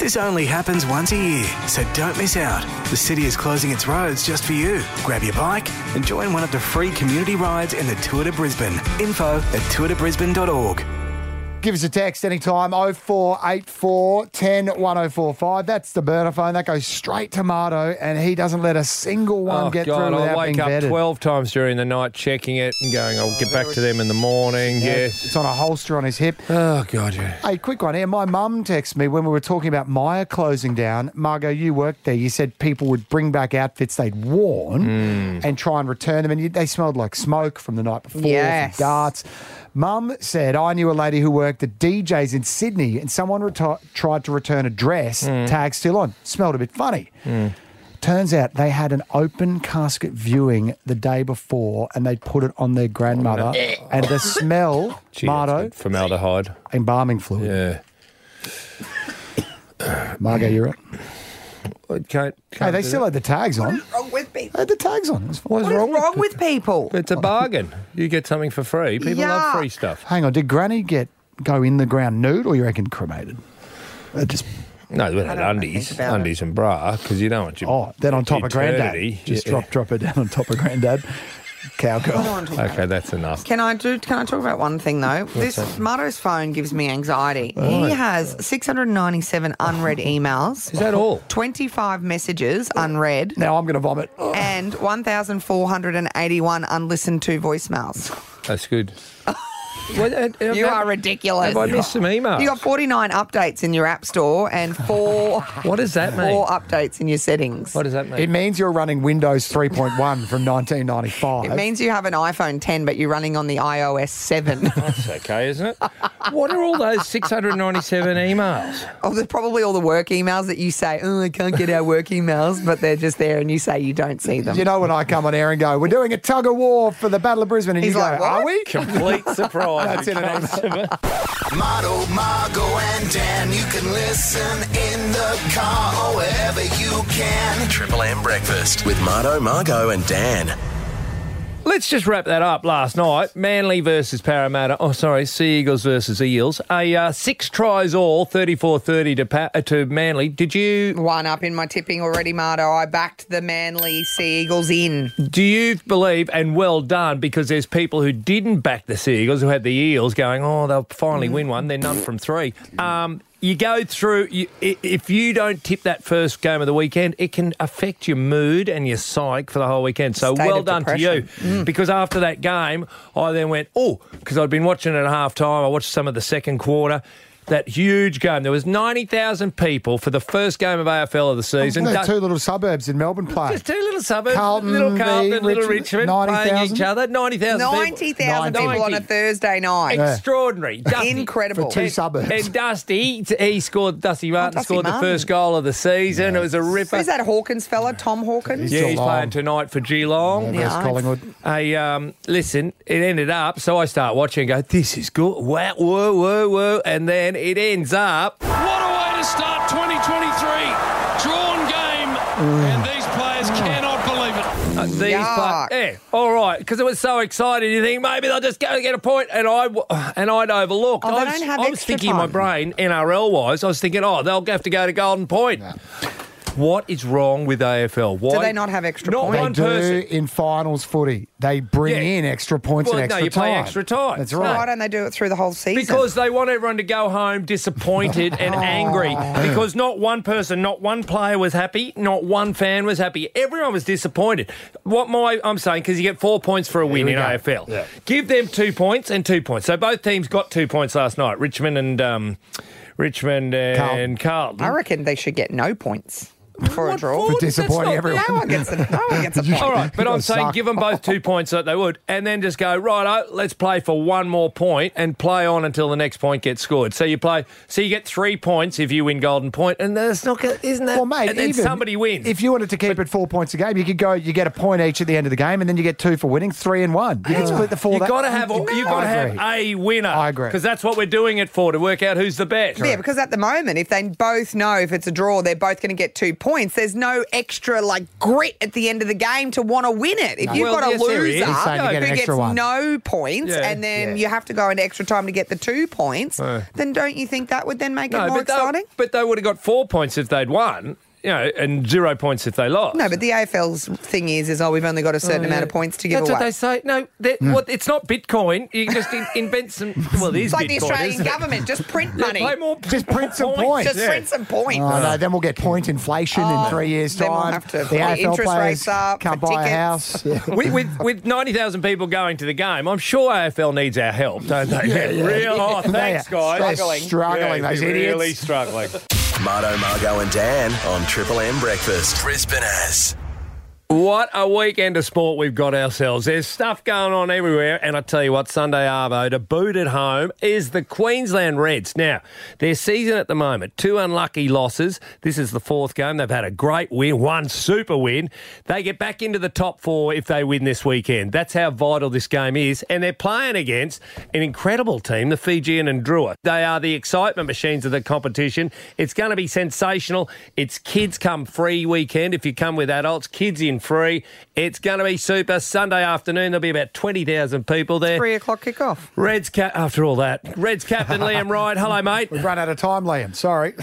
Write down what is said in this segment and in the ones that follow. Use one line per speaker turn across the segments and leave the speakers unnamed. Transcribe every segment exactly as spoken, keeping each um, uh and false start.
This only happens once a year, so don't miss out. The city is closing its roads just for you. Grab your bike and join one of the free community rides in the Tour de Brisbane. Info at tour de brisbane dot org.
Give us a text anytime, oh four eight four, one oh, one oh four five. That's the burner phone. That goes straight to Mardo, and he doesn't let a single one
oh,
get
God,
through without
I wake
being
up
vetted.
twelve times during the night checking it and going, I'll get back to them in the morning.
Yeah,
Yes.
It's on a holster on his hip.
Oh, God, yeah.
Hey, quick one here. My mum texted me when we were talking about Myer closing down. Margot, you worked there. You said people would bring back outfits they'd worn
Mm.
and try and return them, and you, they smelled like smoke from the night before,
Yes.
from darts. Mum said, I knew a lady who worked at D J's in Sydney, and someone reti- tried to return a dress,
Mm.
tag still on. Smelled a bit funny. Turns out they had an open casket viewing the day before, and they'd put it on their grandmother, and the smell,
Gee,
Mardo,
that's good. Formaldehyde.
embalming fluid.
Yeah.
Margot, you're up.
I can't,
Hey,
can't
they
do
still
that.
had the tags on.
What's wrong with people?
They had the tags on. It was fine.
What's
What is
wrong,
wrong
with
with people?
It's a bargain. You get something for free. People love
Yuck.
free stuff.
Hang on, did Granny get go in the ground nude, or you reckon cremated? Uh, just
No, we
I
had
don't
undies,
think about it.
undies and bra, because you don't want your
oh, then on top of
eternity.
Granddad, just
Yeah.
drop drop her down on top of Granddad. Cowgirl.
I don't want to talk about
Okay, that's enough.
Can I do? Can I talk about one thing though? This Mardo's phone gives me anxiety. He has six hundred ninety-seven unread emails.
Is that all?
twenty-five messages unread,
Now I'm going to vomit.
and one thousand four hundred eighty-one unlistened to voicemails.
That's good. What, uh, uh,
You
have-
are ridiculous.
Have I missed some emails?
You got forty-nine updates in your app store and four
What does that mean?
four updates in your settings.
What does that mean?
It means you're running Windows three point one from nineteen ninety-five.
It means you have an iPhone ten, but you're running on the iOS seven.
That's okay, isn't it? What are all those six hundred ninety-seven emails?
Oh, they're probably all the work emails that you say, oh, I can't get our work emails, but they're just there and you say you don't see them.
You know when I come on air and go, we're doing a tug of war for the Battle of Brisbane, and
He's
you go,
like, what?
are we?
Complete surprise.
That's in an email.
Mardo, Margo, and Dan, you can listen in the car or wherever you can. Triple M Breakfast with Mardo, Margo, and Dan.
Let's just wrap that up. Last night, Manly versus Parramatta. Oh, sorry, Sea Eagles versus Eels. A uh, six tries all, thirty-four thirty to pa- uh, to Manly. Did you
One up in my tipping already, Mardo. I backed the Manly Sea Eagles in.
do you believe, and well done, because there's people who didn't back the Sea Eagles who had the Eels going, oh, they'll finally win one. They're none from three. Um, you go through, you, i- if you don't tip that first game of the weekend, it can affect your mood and your psyche for the whole weekend. So
State
well
of
done to you.
depression.
Because after that game, I then went, oh, because I'd been watching it at half time. I watched some of the second quarter. That huge game. There was ninety thousand people for the first game of A F L of the season.
They're
Da-
two little suburbs in Melbourne play.
Just two little suburbs,
Carlton
little Carlton,
v
little
Richmond,
Richmond,
ninety
playing
thousand?
each other. ninety thousand
ninety thousand
people.
people on a Thursday night.
Extraordinary. Dusty.
Incredible.
For two
And-
suburbs.
And Dusty, he scored, Dusty Martin
Dusty
scored
Martin.
the first goal of the season. It was a ripper.
Who's that Hawkins fella, Tom Hawkins?
Yeah, he's
Geelong.
playing tonight for Geelong.
Yeah,
Yeah,
versus
I-
Collingwood.
I, um, listen, it ended up, so I start watching and go, this is good. Wow, whoa, whoa, whoa. And then it ends up.
What a way to start twenty twenty-three. Drawn game, and these players cannot believe it.
Uh, these
Yuck.
play- yeah, all right, because it was so exciting. You think maybe they'll just go and get a point, and I w- and I'd overlooked.
Oh, they
I was,
don't have
I was
extra
thinking in my
time.
brain, N R L wise, I was thinking, oh, they'll have to go to Golden Point. What is wrong with A F L? Why
Do they not have extra
Not
points?
They
one
do
person.
in finals footy. They bring
Yeah.
in extra points
Well,
and
no,
extra
you play
time.
extra time.
That's
No.
right.
Why don't they do it through the whole season?
Because they want everyone to go home disappointed and angry. Because not one person, not one player was happy, not one fan was happy. Everyone was disappointed. What my I'm saying, because you get four points for a win
we
in
go.
A F L.
Yeah.
Give them two points and two points. So both teams got two points last night. Richmond and um, Richmond and Carlton.
I reckon they should get no points for a
What
draw.
for?
For disappointing
That's not-
everyone.
No one gets a, no one gets a point.
All right, but
You
I'm
guys
saying
suck.
give them both two points that they would, and then just go, right, let's play for one more point and play on until the next point gets scored. So you play, so you get three points if you win Golden Point, and that's not, gonna- isn't that?
Well, mate,
and then
even
somebody wins.
If you wanted to keep it four points a game, you could go. You get a point each at the end of the game, and then you get two for winning, three and one. You can split the four.
You've
that-
got to have, you've got to
I
have
agree.
a winner.
I agree.
Because that's what we're doing it for, to work out who's the best.
Yeah, because at the moment, if they both know if it's a draw, they're both going to get two points, there's no extra like grit at the end of the game to want to win it. If
No.
you've
Well,
got a
yes, there is.
loser
He's saying to get an
who
extra
gets
one.
no points
Yeah.
and then
Yeah.
you have to go into extra time to get the two points,
Uh.
then don't you think that would then make it more
but they,
exciting?
but they would have got four points if they'd won, you know, and zero points if they lost.
No, but the A F L's thing is, is oh, we've only got a certain
Oh,
amount
yeah.
of points to give
That's
away.
what they say. No, that,
Hmm.
what, it's not Bitcoin. You can just in, invent some. Well, it is
It's like
Bitcoin,
the Australian
isn't it?
government, just print
Yeah,
money.
play more
Just print some points.
Just
yeah.
print some points.
Oh, no, then we'll get point inflation in three years'
then
time.
we'll have to
the
put
A F L
interest
players
rates up
can't
for
buy a
tickets.
house. Yeah.
with, with, with ninety thousand people going to the game, I'm sure A F L needs our help, don't they? Yeah, Real, oh, thanks,
They're
guys.
struggling. struggling,
Yeah,
those
they're
idiots.
really struggling.
Marto, Margo and Dan on Triple M Breakfast. Brisbane has.
What a weekend of sport we've got ourselves. There's stuff going on everywhere, and I tell you what, Sunday Arvo, to boot at home, is the Queensland Reds. Now, their season at the moment, two unlucky losses. This is the fourth game. They've had a great win, one super win. They get back into the top four if they win this weekend. That's how vital this game is, and they're playing against an incredible team, the Fijian and Drua. They are the excitement machines of the competition. It's going to be sensational. It's kids come free weekend if you come with adults, kids in free. It's going to be super. Sunday afternoon, there'll be about twenty thousand people there.
Three o'clock kickoff.
Reds, ca- after all that, Reds captain Liam Wright. Hello, mate.
We've run out of time, Liam. Sorry.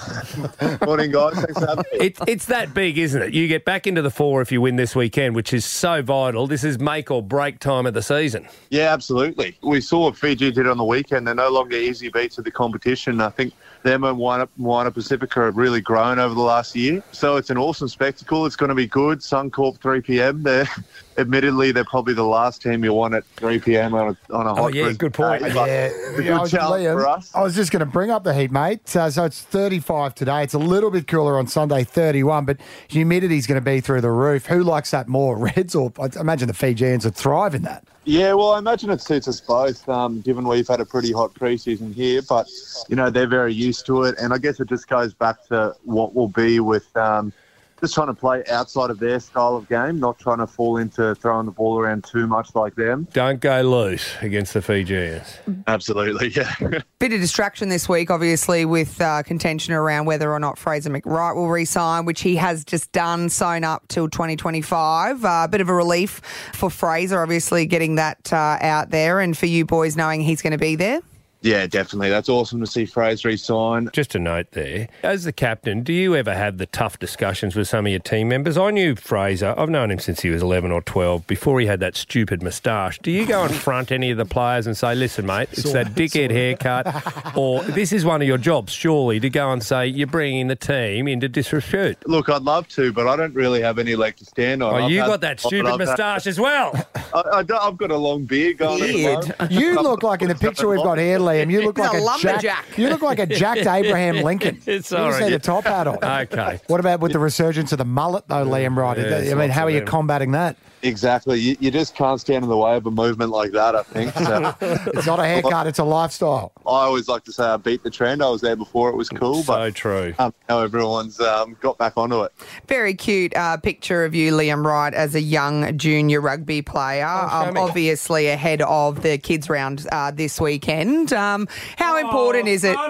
Morning, guys. Thanks for having me.
It, it's that big, isn't it? You get back into the four if you win this weekend, which is so vital. This is make or break time of the season.
Yeah, absolutely. We saw what Fiji did on the weekend. They're no longer easy beats of the competition. I think them and Moana, Moana Pacifica have really grown over the last year. So it's an awesome spectacle. It's going to be good. Suncorp, three p.m. They're, admittedly, they're probably the last team you want at three p.m. on a, on a hot
Oh, yeah,
Brisbane
good point.
day, but
Yeah,
it's a
yeah, I
good
was,
challenge
Liam,
for us.
I was just going to bring up the heat, mate. Uh, so it's thirty-five today. It's a little bit cooler on Sunday, thirty-one, but humidity's going to be through the roof. Who likes that more, Reds or I imagine the Fijians would thrive in that?
Yeah, well, I imagine it suits us both, um, given we've had a pretty hot preseason here. But, you know, they're very used to it. And I guess it just goes back to what will be with um, just trying to play outside of their style of game, not trying to fall into throwing the ball around too much like them.
Don't go loose against the Fijians.
Absolutely, yeah.
Bit of distraction this week, obviously, with uh, contention around whether or not Fraser McWright will re-sign, which he has just done, sewn up till twenty twenty-five. A uh, bit of a relief for Fraser, obviously, getting that uh, out there, and for you boys knowing he's going to be there.
Yeah, definitely. That's awesome to see Fraser resign.
Just a note there. As the captain, do you ever have the tough discussions with some of your team members? I knew Fraser. I've known him since he was eleven or twelve, before he had that stupid moustache. Do you go and front any of the players and say, listen, mate, it's that dickhead haircut, or this is one of your jobs, surely, to go and say you're bringing the team into disrepute?
Look, I'd love to, but I don't really have any leg to stand on.
Oh,
I've
you
had-
got that stupid
I've had-
moustache as well.
I, I don't- I've got a long beard going.
Beard?
at the moment.
You look like, in the picture we've got here, Liam, you look
He's
like
a
a,
lumberjack.
jack, you look like a jacked Abraham Lincoln.
It's
you
all
just
right.
need a top hat on.
Okay.
What about with the resurgence of the mullet, though, Liam Wright?
Yeah,
I
it's
mean,
lots
how
of
are you
them.
combating that?
Exactly. You, you just can't stand in the way of a movement like that, I think. So
It's not a haircut, it's a lifestyle.
I always like to say I beat the trend. I was there before it was cool,
So
but
true.
um, now everyone's um, got back onto it.
Very cute uh, picture of you, Liam Wright, as a young junior rugby player,
Oh, show
um,
me.
obviously ahead of the kids' round uh, this weekend. Um, how important is it,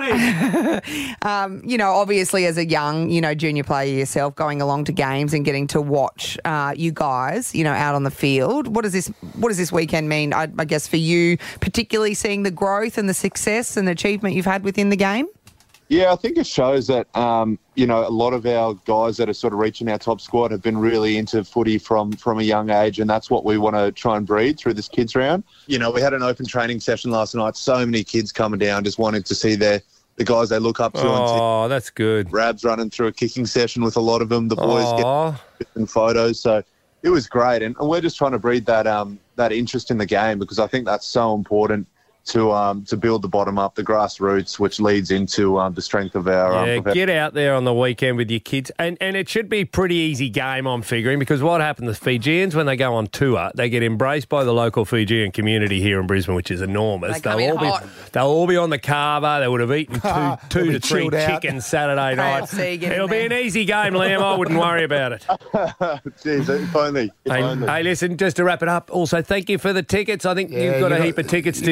um, you know, obviously as a young, you know, junior player yourself, going along to games and getting to watch uh, you guys, you know, out on the field? What does this What does this weekend mean, I, I guess, for you, particularly seeing the growth and the success and achievement you've had within the game?
Yeah, I think it shows that, um, you know, a lot of our guys that are sort of reaching our top squad have been really into footy from, from a young age, and that's what we want to try and breed through this kids round. You know, we had an open training session last night. So many kids coming down just wanting to see their the guys they look up to. And
Oh, that's good.
see Rabs running through a kicking session with a lot of them. The boys
Oh,
get different photos. So it was great. And, and we're just trying to breed that um, that interest in the game, because I think that's so important to um, to build the bottom up, the grassroots, which leads into um, the strength of our...
yeah,
Um, of our-
get out there on the weekend with your kids. And and it should be a pretty easy game, I'm figuring, because what happened to the Fijians when they go on tour, they get embraced by the local Fijian community here in Brisbane, which is enormous.
They come
They'll
in
all be
hot.
they'll all be on the carver. They would have eaten two,
They'll
two
be
to three
chilled out.
chickens Saturday night.
K F C, get in
It'll be
there.
an easy game, Liam. I wouldn't worry about it.
Jeez, if only. If
Hey,
only.
hey, listen, just to wrap it up, also thank you for the tickets. I think
Yeah,
you've got
you
a
got-
heap of tickets to uh, give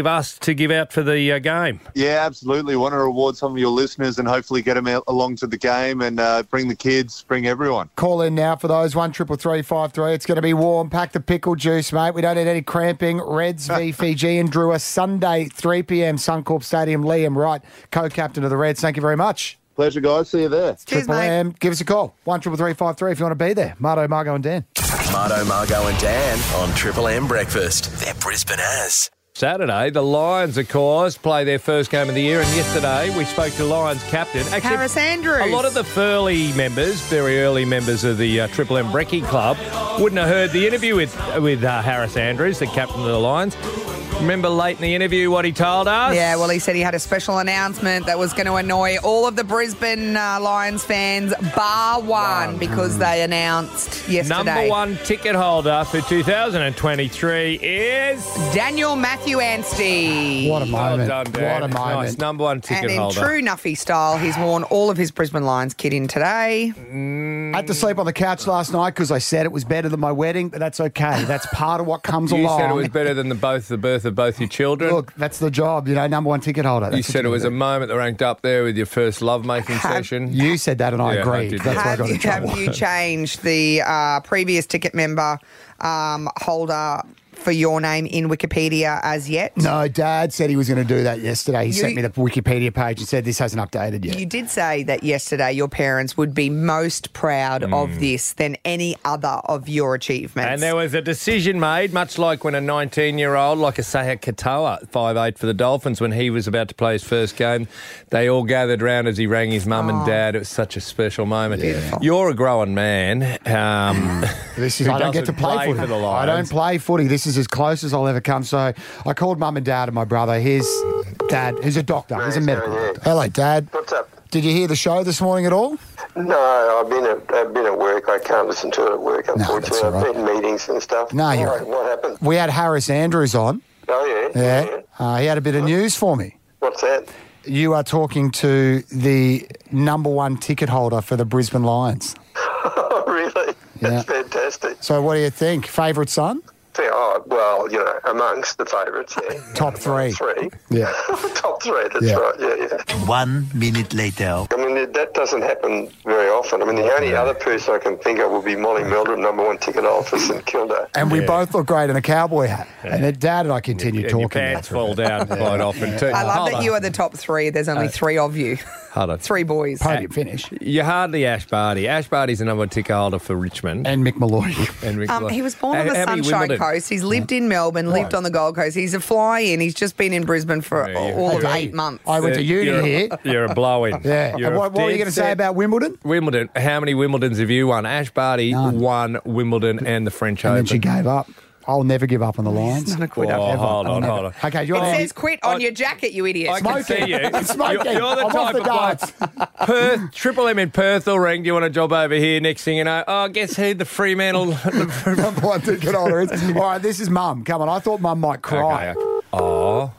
give us to give out for the uh, game?
Yeah, absolutely. Want to reward some of your listeners and hopefully get them out along to the game and uh, bring the kids, bring everyone.
Call in now for those, one triple three five three. It's going to be warm. Pack the pickle juice, mate. We don't need any cramping. Reds v Fiji and Drua, Sunday, three p.m, Suncorp Stadium. Liam Wright, co-captain of the Reds. Thank you very much.
Pleasure, guys. See you there.
Cheers,
Triple
mate.
M, give us a call. one triple three five three if you want to be there. Marto, Margo and Dan.
Marto, Margo and Dan on Triple M Breakfast. They're Brisbane as.
Saturday, the Lions, of course, play their first game of the year, and yesterday we spoke to Lions captain. Actually,
Harris Andrews.
A lot of the Furley members, very early members of the uh, Triple M Brekkie Club, wouldn't have heard the interview with with uh, Harris Andrews, the captain of the Lions. Remember late in the interview what he told us?
Yeah, well, he said he had a special announcement that was going to annoy all of the Brisbane uh, Lions fans, bar one, because they announced yesterday.
Number one ticket holder for two thousand twenty-three is...
Daniel Matthew Anstey.
What a moment.
Well done, Dan.
What a moment.
Nice. Number one ticket
And in
holder.
true Nuffy style, he's worn all of his Brisbane Lions kit in today.
I had to sleep on the couch last night because I said it was better than my wedding, but that's okay. That's part of what comes
You
along.
said it was better than the both the birth of both your children.
Look, that's the job, you know, number one ticket holder.
you
That's what
said it was
do.
a moment that ranked up there with your first lovemaking
Have-
session.
You said that and I
Yeah, I
agreed.
did.
That's why I
Have
got
you,
in trouble.
have you changed the uh, previous ticket member um, holder for your name in Wikipedia as yet?
No, Dad said he was going to do that yesterday. He
You-
sent me the Wikipedia page and said this hasn't updated yet.
You did say that yesterday your parents would be most proud
Mm.
of this than any other of your achievements.
And there was a decision made, much like when a nineteen-year-old, like a Seha Katoa, five eight for the Dolphins, when he was about to play his first game, they all gathered round as he rang his mum and dad. It was such a special moment. You're a growing man. Um,
This is
who
I don't get to
doesn't
play,
play
footy.
for the
I don't
Lions.
play footy. This is as close as I'll ever come. So I called Mum and Dad and my brother. Here's Dad, who's a doctor. He's a medical doctor. Hello, Dad.
What's up?
Did you hear the show this morning at all?
No, I've been at I've been at work. I can't listen to it at work,
that's
unfortunately.
all right.
I've been in meetings and stuff.
No, you're
Why?
right.
What happened?
We had Harris Andrews on.
Oh, yeah?
Yeah. Uh, he had a bit of news for me.
What's that?
You are talking to the number one ticket holder for the Brisbane Lions.
Oh, really? That's fantastic.
So what do you think? Favourite son?
Yeah, oh, well, you know, amongst the favourites, yeah.
Top three.
Three.
Yeah.
Top three, that's
Yeah.
right, yeah, yeah.
One minute later.
I mean, that doesn't happen very often. I mean, the only other person I can think of would be Molly Meldrum, number one ticket holder for St Kilda.
And we both look great in a cowboy hat. And then Dad and I continued
and your
talking.
pants
about
fall
it.
down quite often too.
I love
Hold
that
on.
you are the top three. There's only three of you.
Hold on.
Three boys.
Podium finish.
You're hardly Ash Barty. Ash Barty's the number one ticket holder for Richmond.
And Mick Malloy.
And Rick
Um,
Lloyd.
he was born on
How-
the
how many
Sunshine
Wimbledon?
Coast. He's lived in Melbourne, lived on the Gold Coast. He's a fly-in. He's just been in Brisbane for
Yeah, yeah.
all of
Hey,
eight months.
I went to uni
You're a-
here.
You're a blow-in.
Yeah.
You're
And
a
what, what were you
dead
going to say
set-
about Wimbledon?
Wimbledon? How many Wimbledons have you won? Ash Barty
None.
won Wimbledon and the French
And
Open.
then she gave up. I'll never give up on the Lions.
Not a quitter.
Oh,
Ever.
hold
I'll
on,
never.
hold on.
Okay, do you
It
want
says quit on
I-
your jacket, you idiot.
I can see you.
I'm smoking.
You're, you're the
I'm off
type
the
of bloke. Perth, Triple M in Perth will ring. Do you want a job over here? Next thing you know, oh, guess who the Fremantle...
Number one ticket holder is. All right, this is Mum. Come on, I thought Mum might cry.
Okay, okay. Oh.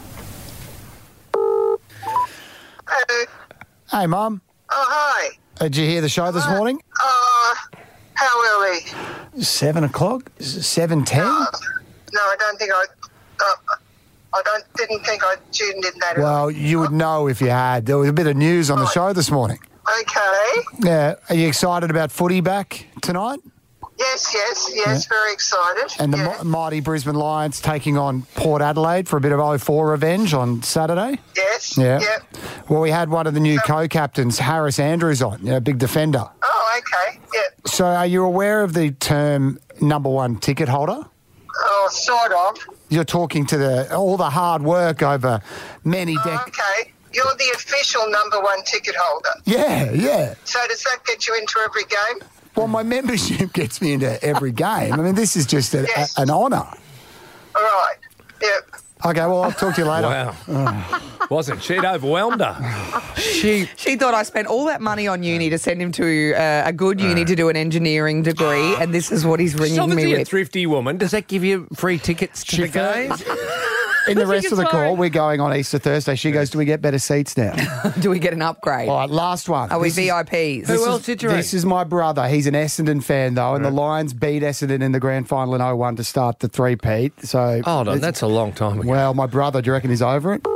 Hey, Mum.
Oh, hi.
Uh, did you hear the show this morning?
Uh, how early?
Seven o'clock? Seven ten?
No, I don't think I. Uh, I don't didn't think I tuned in that
Well, you would know if you had. There was a bit of news on the show this morning.
early. Okay.
Yeah. Are you excited about footy back tonight?
Yes, yes, yes. Very excited.
And the
yeah.
mi- mighty Brisbane Lions taking on Port Adelaide for a bit of oh four revenge on Saturday.
Yes.
Yeah.
Yep.
Well, we had one of the new co-captains, Harris Andrews, on, you know, big defender.
Oh, okay. Yep.
So are you aware of the term number one ticket holder?
Oh, sort of.
You're talking to the all the hard work over many
Oh,
decades.
okay. You're the official number one ticket holder.
Yeah, yeah.
So does that get you into every game?
Well, my membership gets me into every game. I mean, this is just a,
Yes.
a, an honour.
All right. Yep.
Okay, well, I'll talk to you later.
Wow. Wasn't she? It overwhelmed her. She...
She thought I spent all that money on uni to send him to uh, a good uni to do an engineering degree, and this is what he's
She's
ringing
obviously
me
a
with.
thrifty woman. Does that give you free tickets to
She
the games?
In the
think
rest
it's
of the
fine.
call, we're going on Easter Thursday. She goes, do we get better seats now?
Do we get an upgrade?
All right, last one.
Are we
This is-
V I Ps?
This
Who
is-
else did you
This is my brother. He's an Essendon fan, though, and the Lions beat Essendon in the grand final in oh one to start the three-peat. So,
Hold on,
it's-
that's a long time ago.
well, my brother, do you reckon he's over it?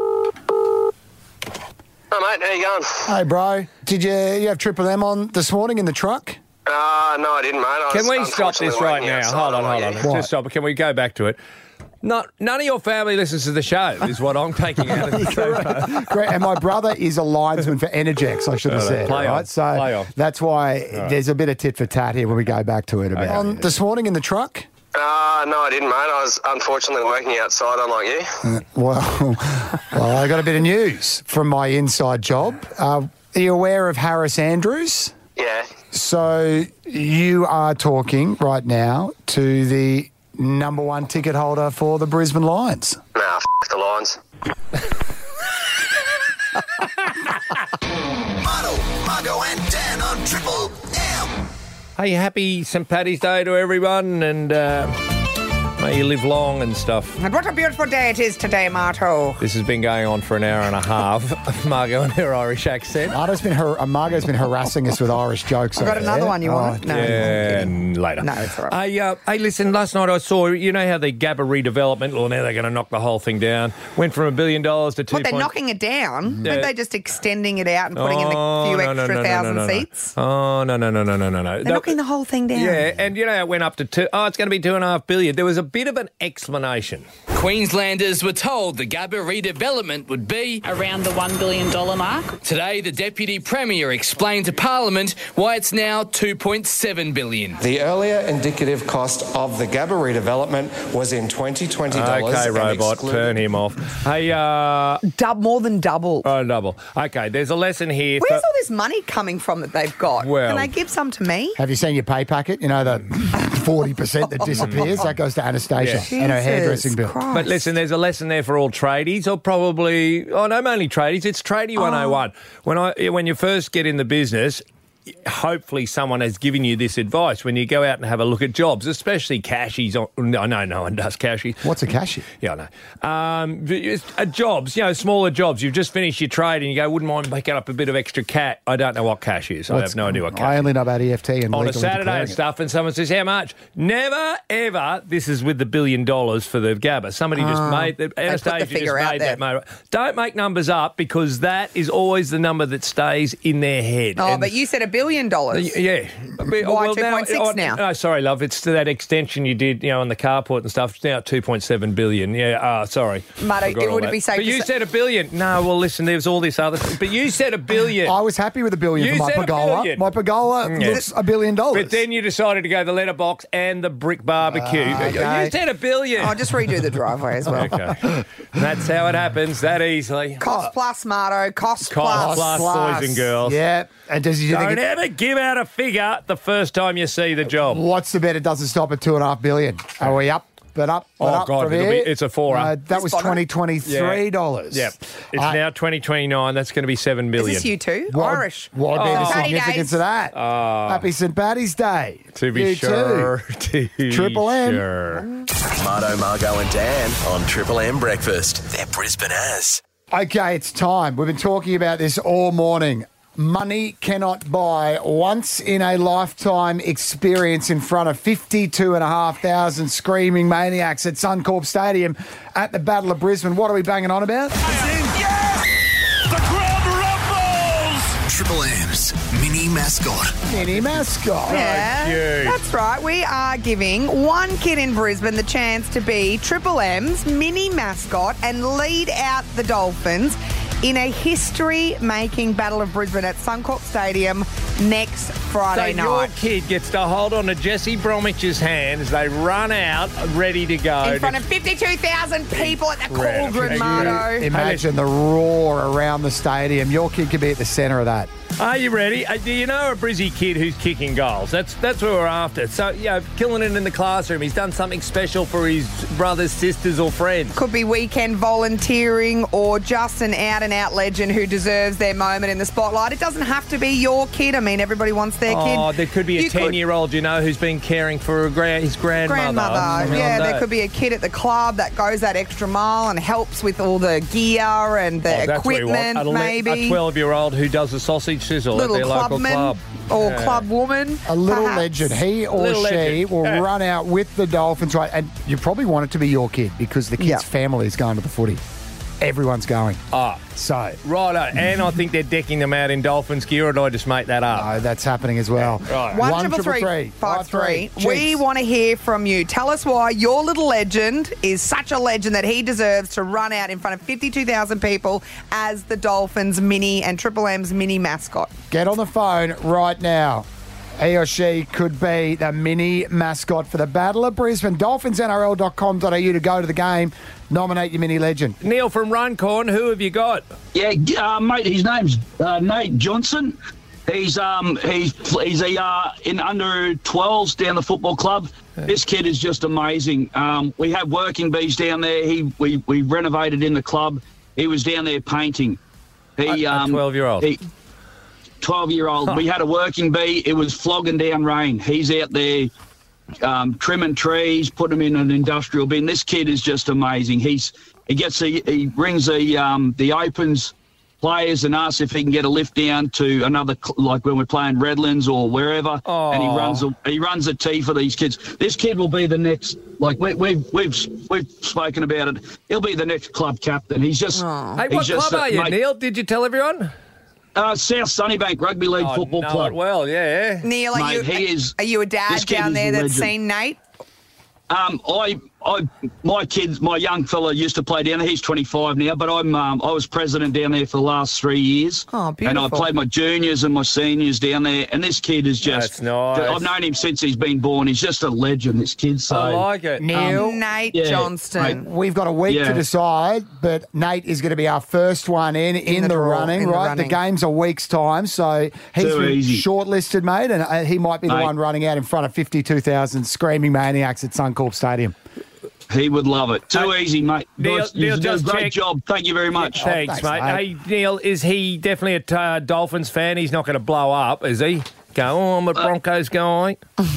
Hi, mate. How you going?
Hey, bro. Did you, you have Triple M on this morning in the truck?
Uh, no, I didn't, mate. I
Can
was
we stop this
unfortunately
right
working
now?
outside
Hold on,
like
hold on.
you.
What?
Just stop it. Can we go back to it? Not, none of your family listens to the show, is what I'm taking out of this.
Great. And my brother is a linesman for Energex, I should have
No, no,
said.
play on,
right? So
play on.
that's why there's a bit of tit for tat here when we go back to it about
Okay.
on this morning in the truck.
Uh, no, I didn't, mate. I was unfortunately working outside, unlike you.
Well, well, I got a bit of news from my inside job. Uh, are you aware of Harris Andrews?
Yeah.
So you are talking right now to the number one ticket holder for the Brisbane Lions.
Nah, f*** the Lions.
Marto, Margo and Dan on Triple M.
Hey, happy Saint Paddy's Day to everyone, and uh, may you live long and stuff.
And what a beautiful day it is today, Marto.
This has been going on for an hour and a half. Margot and her Irish accent.
Margo's been, har- uh, Margo's been harassing us with Irish jokes.
I've got
over
another
there.
one. You want it? No.
Yeah,
I'm kidding.
and later.
No, it's all right.
Hey, uh, hey, listen, last night I saw, you know how the Gabba redevelopment, well, now they're going to knock the whole thing down, went from a billion dollars to two
What, they're
point-
knocking it down?
Yeah.
Aren't they just extending it out and putting in a few
no,
extra
no, no, no,
thousand
no, no, no.
seats?
Oh, no, no, no, no, no, no, no.
They're knocking the whole thing down.
Yeah, and you know, it went up to two, oh, it's going to be two and a half billion. There was a bit of an explanation.
Queenslanders were told the Gabba redevelopment would be
around the one billion dollars mark.
Today, the Deputy Premier explained to Parliament why it's now two point seven billion dollars.
The earlier indicative cost of the Gabba redevelopment was in twenty twenty dollars.
Okay,
and
robot,
excluded-
turn him off. Hey, uh...
Dub, more than double.
Oh, double. Okay, there's a lesson here.
Where's
for-
all this money coming from that they've got?
Well-
Can they give some to me?
Have you seen your pay packet? You know, the forty percent that disappears? That goes to Anastasia
Yeah.
and her
Jesus
hairdressing bill.
Christ.
But listen, there's a lesson there for all tradies, or probably, oh no, mainly tradies. It's Tradie one oh one. When I when you first get in the business, hopefully someone has given you this advice when you go out and have a look at jobs, especially cashies. On, no, no, no one does cashies.
What's a cashier?
Yeah, I know. Um, but it's, uh, jobs, you know, smaller jobs. You've just finished your trade and you go, wouldn't mind picking up a bit of extra cat. I don't know what cash is. I
What's-
have no idea what cash
I
is.
only know about E F T and
On a
legally
Saturday
declaring
and
it.
stuff, and someone says, how much? Never, ever, this is with the billion dollars for the Gabba. Somebody just made, the, Anastasia just
figure out
made
there.
that moment. Don't make numbers up, because that is always the number that stays in their head.
Oh,
And-
but you said a billion dollars.
yeah.
Why two point six
oh,
now?
Oh, sorry, love. It's to that extension you did, you know, on the carport and stuff. It's now two point seven billion. Yeah, ah, sorry.
Marto,
Forgot
it
all
would
that.
be safe
But
to
you
say-
said a billion. No, well, listen, there's all this other stuff. But you said a billion.
I was happy with a billion
You
for my
said a
pergola.
billion.
My pergola
Yeah.
looks a billion dollars.
But then you decided to go the letterbox and the brick barbecue.
Ah, okay.
You said a billion.
I'll just redo the driveway as well.
Okay. That's how it happens, that easily.
Cost plus, Marto. Cost,
Cost
plus.
plus, boys and girls.
Yeah. And does you think
Don't
it-
ever give out a figure the first time you see the job.
what's the bet it doesn't stop at two and a half billion? Are we up? But up, but
Oh,
up
God,
from
it'll
here?
be- it's a four up.
Uh, that was
Spot on.
twenty twenty-three dollars.
Yep. It's
Uh,
now twenty twenty-nine. That's going to be seven
Is
billion.
this you too?
What,
Irish.
What would be the
Oh. Paddy
significance
days.
of that? Happy Saint Paddy's Day.
To be
You
sure.
Too.
To
Triple M.
Sure.
Marto, Margo and Dan on Triple M Breakfast. They're Brisbane as.
Okay, it's time. We've been talking about this all morning. Money cannot buy once in a lifetime experience in front of fifty-two and a half thousand screaming maniacs at Suncorp Stadium at the Battle of Brisbane. What are we banging on about?
Triple M's mini mascot.
Mini mascot.
Yeah,
cute.
that's right. We are giving one kid in Brisbane the chance to be Triple M's mini mascot and lead out the Dolphins in a history-making Battle of Brisbane at Suncorp Stadium next Friday
So your
night.
kid gets to hold on to Jesse Bromwich's hand as they run out, ready to go.
In front of fifty-two thousand people at the
Incredible.
Cauldron, Marto.
Imagine the roar around the stadium. Your kid could be at the centre of that.
Are you ready? Uh, do you know a Brizzy kid who's kicking goals? That's that's what we're after. So, you know, killing it in the classroom. He's done something special for his brothers, sisters or friends.
Could be weekend volunteering or just an out-and-out legend who deserves their moment in the spotlight. It doesn't have to be your kid. I mean, everybody wants their kid.
Oh, there could be a
You could-
ten-year-old, you know, who's been caring for a gra- his grandmother.
Grandmother.
Something
Yeah,
like
there
that.
could be a kid at the club that goes that extra mile and helps with all the gear and the
Oh, that's what we want.
equipment,
A li-
maybe.
A twelve-year-old who does a sausage sizzle
Little
at their local
clubman
club.
or
Yeah.
club woman.
A little
perhaps.
legend. He or
Little
she
legend.
will
Yeah.
run out with the Dolphins, right? And you probably want it to be your kid because the kid's
Yeah.
family is going to the footy. Everyone's going.
Ah,
So,
righto. And I think they're decking them out in Dolphins gear, or did I just make that up?
no, that's happening as well.
Right.
One
One
triple
triple
three,
three,
five
five
three.
three.
We
Cheeks.
want to hear from you. Tell us why your little legend is such a legend that he deserves to run out in front of fifty-two thousand people as the Dolphins mini and Triple M's mini mascot.
Get on the phone right now. He or she could be the mini mascot for the Battle of Brisbane. Dolphins N R L dot com dot a u to go to the game. Nominate your mini legend.
Neil from Runcorn, who have you got?
Yeah, uh, mate, his name's uh, Nate Johnson. He's um he's he's a uh, in under twelves down the football club. This kid is just amazing. Um, we have working bees down there. He we, we renovated in the club. He was down there painting. He
A- a
um
twelve-year-old.
he- twelve-year-old. We had a working bee. It was flogging down rain. He's out there um, trimming trees, putting them in an industrial bin. This kid is just amazing. He's he gets the he rings the um, the opens players and asks if he can get a lift down to another cl- like when we're playing Redlands or wherever, and he
Aw.
runs a he runs a tee for these kids. This kid will be the next. Like we, we've we've we've spoken about it. He'll be the next club captain. He's just
Hey,
he's
what
just,
club
uh,
are you,
mate,
Neil? Did you tell everyone?
Uh, South Sunnybank Rugby League
Oh,
Football
know
Club.
it well, yeah.
Neil, are
Mate,
you
he is-
are you a dad
this kid
down
is
there
a
that's
legend.
seen Nate?
Um, I, I, my kids, my young fella used to play down there. He's twenty-five now, but I'm, um, I was president down there for the last three years.
Oh,
And
beautiful.
I played my juniors and my seniors down there. And this kid is just,
That's nice.
I've known him since he's been born. He's just a legend, this kid. So,
I like it.
Neil,
Nate
yeah,
Johnston.
we've got a week
Yeah.
to decide, but Nate is going to be our first one in in,
the
the,
draw,
running,
in the
right?
running.
The game's a week's time, so he's
Too
been
easy.
shortlisted, mate, and uh, he might be the
Mate.
one running out in front of fifty-two thousand screaming maniacs at Suncorp Stadium.
he would love it. Too
Hey,
easy, mate.
Neil-
Nice-
Neil,
you did a
just
great
check-
job. Thank you very much.
Thanks,
thanks,
mate.
mate.
Hey, Neil, is he definitely a t- uh, Dolphins fan? He's not going to blow up, is he? Go, oh, I'm a Broncos guy.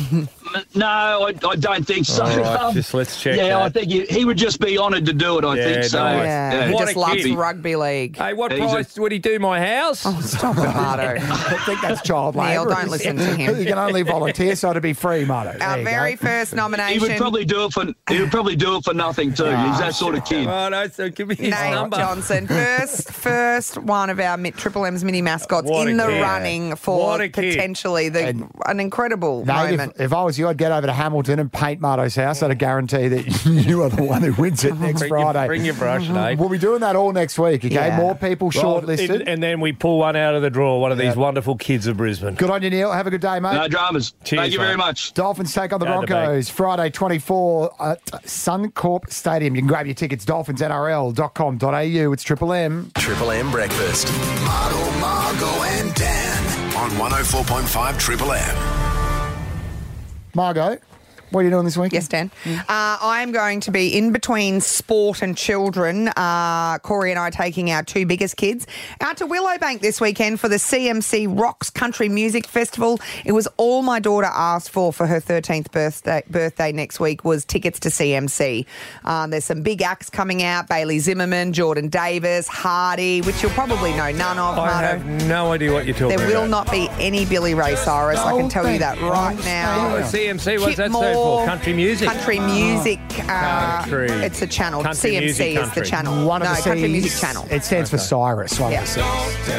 No, I, I don't think so.
All right,
Um,
just let's check
Yeah,
that.
I think he, he would just be honoured to do it, I
Yeah,
think so.
nice.
Yeah, he
What
just
a
loves
kid.
rugby league.
Hey, what
He's a-
price would he do my house?
Oh, stop it, Marto.
I think that's child labour.
Neil, don't listen to him.
You can only volunteer, so it'd be free, Marto.
Our
There you
very
go.
first
He
nomination.
would probably do it for he would probably do it for nothing too. He's that sort of kid.
Oh, no, so give me his
Nate
number.
Johnson, first first one of our mi- Triple M's mini mascots
What
in
a
the
kid.
running for
What a kid.
potentially the
And-
an incredible
Nate,
moment.
if, if I was you, I'd get over to Hamilton and paint Marto's house. I'd guarantee that you are the one who wins it next
Bring your,
Friday.
bring your brush, Nate.
We'll be doing that all next week, okay?
Yeah.
More people
Well,
shortlisted.
and, and then we pull one out of the drawer, one of these
Yeah.
wonderful kids of Brisbane.
Good on you, Neil. Have a good day, mate.
No dramas.
Cheers,
Thank you very
mate.
much.
Dolphins take on the
Go to
Broncos Friday twenty-four at Suncorp Stadium. You can grab your tickets, dolphins N R L dot com dot a u. It's Triple M.
Triple M Breakfast. Marto, Margo, and Dan on one oh four point five Triple M.
Margot, what are you doing this week?
Yes, Dan. Uh, I'm going to be in between sport and children. Uh, Corey and I are taking our two biggest kids out to Willowbank this weekend for the C M C Rocks Country Music Festival. It was all my daughter asked for for her thirteenth birthday, birthday next week was tickets to C M C. Um, there's some big acts coming out, Bailey Zimmerman, Jordan Davis, Hardy, which you'll probably know none of,
I
Marto.
have no idea what you're talking
There
about.
will not be any Billy Ray Cyrus, I can tell you that right now.
Oh, C M C, what's
Kit
that stand
Moore,
for? Country music.
Country music. Uh,
Country.
It's a channel.
Country
C M C
music
is the
country.
channel.
One of
no,
the
Country
C's.
Music Channel.
It stands for Cyrus, one
Yeah.
of the C's.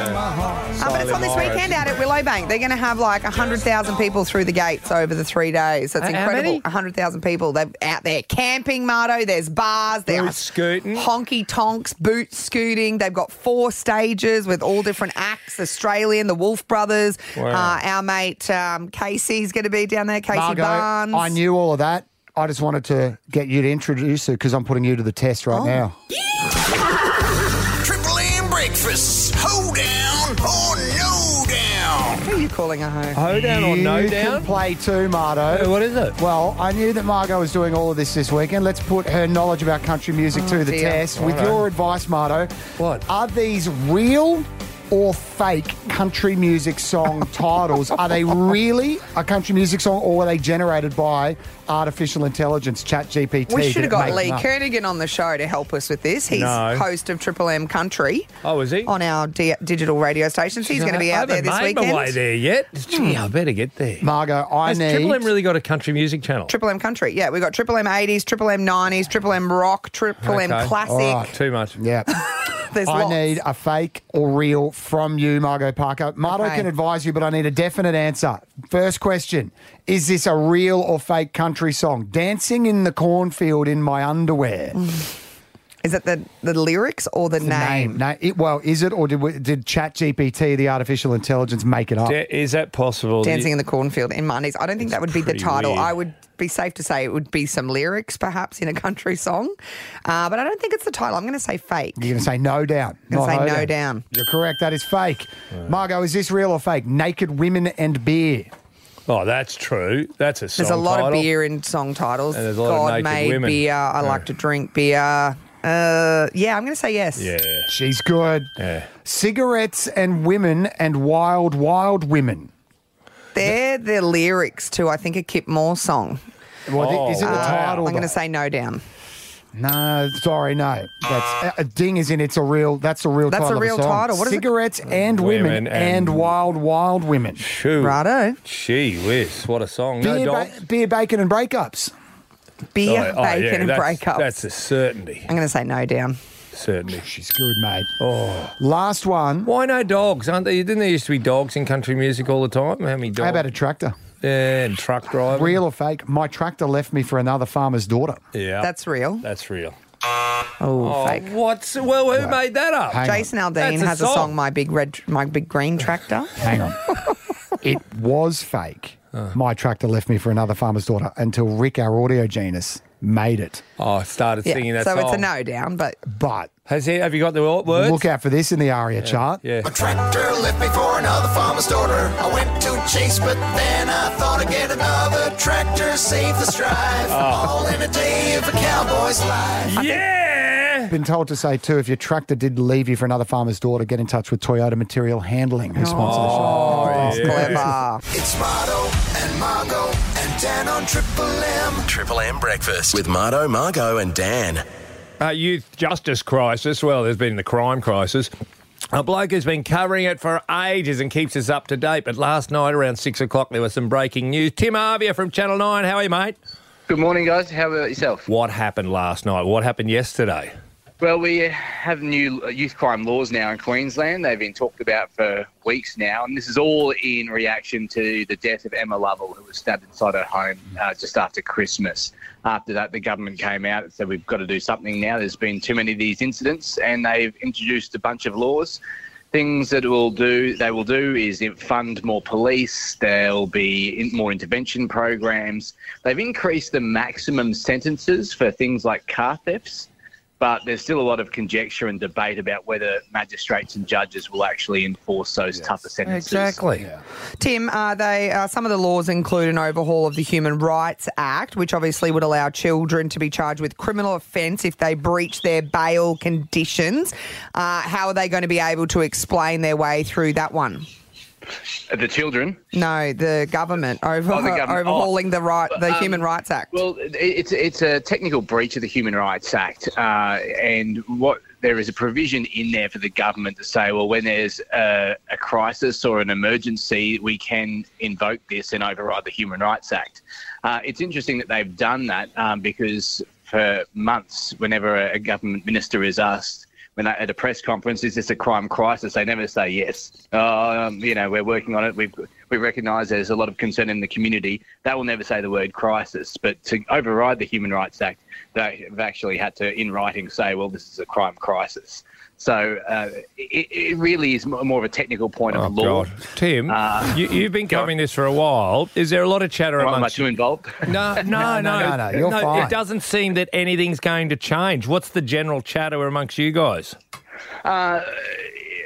Um, but it's on this weekend out at Willowbank. They're going to have like one hundred thousand people through the gates over the three days. That's
How- how
incredible.
many?
one hundred thousand people. They're out there camping, Marto. There's bars. There's
Boot scooting.
honky tonks, boot scooting. They've got four stages with all different acts. Australian, the Wolf Brothers.
Wow.
Uh, our mate um, Casey's going to be down there. Casey
Margot,
Barnes.
I knew all of that. I just wanted to get you to introduce her because I'm putting you to the test right
Oh.
now.
Triple M Breakfast. Hold down or no down.
you calling a hoe?
Hoedown or no
You
down?
can play too, Marto.
Yeah, what is it?
Well, I knew that Margot was doing all of this this weekend. Let's put her knowledge about country music
Oh,
to the
dear.
test. With
Righto.
your advice, Marto.
What?
Are these real or fake country music song titles? Are they really a country music song, or were they generated by artificial intelligence, Chat G P T?
We should have got
Make
Lee
them up?
Kernigan on the show to help us with this. He's
No.
host of Triple M Country
Oh, is he?
on our di- digital radio stations. He's going to be
I
out there
haven't
this
made
weekend.
my way there yet. Gee, I better get there.
Margot, I
Has
need...
Triple M really got a country music channel?
Triple M Country. Yeah, we've got Triple M eighties, Triple M nineties, Triple M Rock, Triple M
Okay.
Classic.
All right.
Too much.
Yeah.
There's
I
lots.
need a fake or real from you, Margot Parker. Marto
Okay.
can advise you, but I need a definite answer. First question. Is this a real or fake country song? Dancing in the cornfield in my underwear.
Is it the, the lyrics or the,
The
name?
No, it, well, is it, or did, we, did Chat G P T, the artificial intelligence, make it up?
Da- Is that possible?
Dancing in the cornfield in my undies. I don't think that would be the
pretty
title.
weird.
I would be safe to say it would be some lyrics, perhaps, in a country song. Uh, but I don't think it's the title. I'm going to say fake.
You're going to say no down.
I'm going to
not
say
ho
no down.
You're correct. That is fake. Margot, is this real or fake? Naked women and beer.
Oh, that's true. That's a song
There's a lot
title.
of beer in song titles.
And there's a lot of
God
naked
made
women.
beer. I
Yeah.
like to drink beer. Uh, yeah, I'm going to say yes.
Yeah.
She's good.
Yeah.
Cigarettes and women and wild, wild women.
They're the lyrics to, I think, a Kip Moore song.
Well,
Oh,
is it the
wow.
title?
I'm going to
though?
say no down.
No, sorry, no. That's a ding is in. It's a real. That's a real.
That's a
title
real
of a song.
title. What is it?
Cigarettes and women,
Women
and,
and-
wild, wild women.
Shoo.
Righto.
Gee whiz, what a song. No
Beer,
dogs?
ba- beer, bacon, and breakups.
Beer,
Oh, yeah,
bacon, and
that's,
breakup.
That's a certainty.
I'm going to say no down.
Certainty.
She's good, mate.
Oh.
Last one.
Why no dogs? Aren't there? Didn't there used to be dogs in country music all the time? How many dogs?
How about a tractor?
Yeah, and truck driving.
Real or fake? My tractor left me for another farmer's daughter.
Yeah.
That's real.
That's real.
Oh,
Oh,
fake.
what's well? Who
Right.
made that up?
Hang on.
Jason Aldean
That's a
has a
song.
song, My Big Red, My Big Green Tractor.
Hang on. It was fake. My tractor left me for another farmer's daughter until Rick, our audio genius, made it.
Oh, I started singing
Yeah,
that
so
song.
it's a no down, but
But
Has he? Have you got the words?
look out for this in the ARIA chart.
Yeah.
My tractor left me for another farmer's daughter. I went to chase, but then I thought I'd get another tractor, save the strife. All in a day of a cowboy's life.
Yeah.
Been told to say too, if your tractor did leave you for another farmer's daughter, get in touch with Toyota Material Handling, who sponsor the show.
Oh, yeah.
clever.
It's Marto and Margot and Dan on Triple M. Triple M Breakfast with Marto, Margot and Dan.
Uh, youth justice crisis. Well, there's been the crime crisis. A bloke has been covering it for ages and keeps us up to date. But last night around six o'clock, there was some breaking news. Tim Arvia from Channel nine. How are you, mate?
Good morning, guys. How about yourself?
What happened last night? What happened yesterday?
Well, we have new youth crime laws now in Queensland. They've been talked about for weeks now, and this is all in reaction to the death of Emma Lovell, who was stabbed inside her home uh, just after Christmas. After that, the government came out and said, we've got to do something now. There's been too many of these incidents, and they've introduced a bunch of laws. Things that will do, they will do is fund more police. There'll be in, more intervention programs. They've increased the maximum sentences for things like car thefts, but there's still a lot of conjecture and debate about whether magistrates and judges will actually enforce those tougher sentences.
Exactly.
Tim, uh, they uh, some of the laws include an overhaul of the Human Rights Act, which obviously would allow children to be charged with criminal offence if they breach their bail conditions. Uh, how are they going to be able to explain their way through that one?
The children?
No, the government, over,
Oh, the government.
overhauling
Oh,
the right, the
um,
Human Rights Act.
Well, it- it's it's a technical breach of the Human Rights Act, uh, and what there is a provision in there for the government to say, well, when there's a, a crisis or an emergency, we can invoke this and override the Human Rights Act. Uh, it's interesting that they've done that um, because for months, whenever a, a government minister is asked, when they, at a press conference, is this a crime crisis? They never say yes. Uh, um, you know, we're working on it. We we recognise there's a lot of concern in the community. They will never say the word crisis. But to override the Human Rights Act, they've actually had to, in writing, say, well, this is a crime crisis. So uh, it, it really is more of a technical point
Oh,
of law.
God. Tim,
Uh,
you, you've been covering this for a while. Is there a lot of chatter
Am I
amongst
too involved?
No, no, no.
no, no, you're fine.
It doesn't seem that anything's going to change. What's the general chatter amongst you guys?
Uh,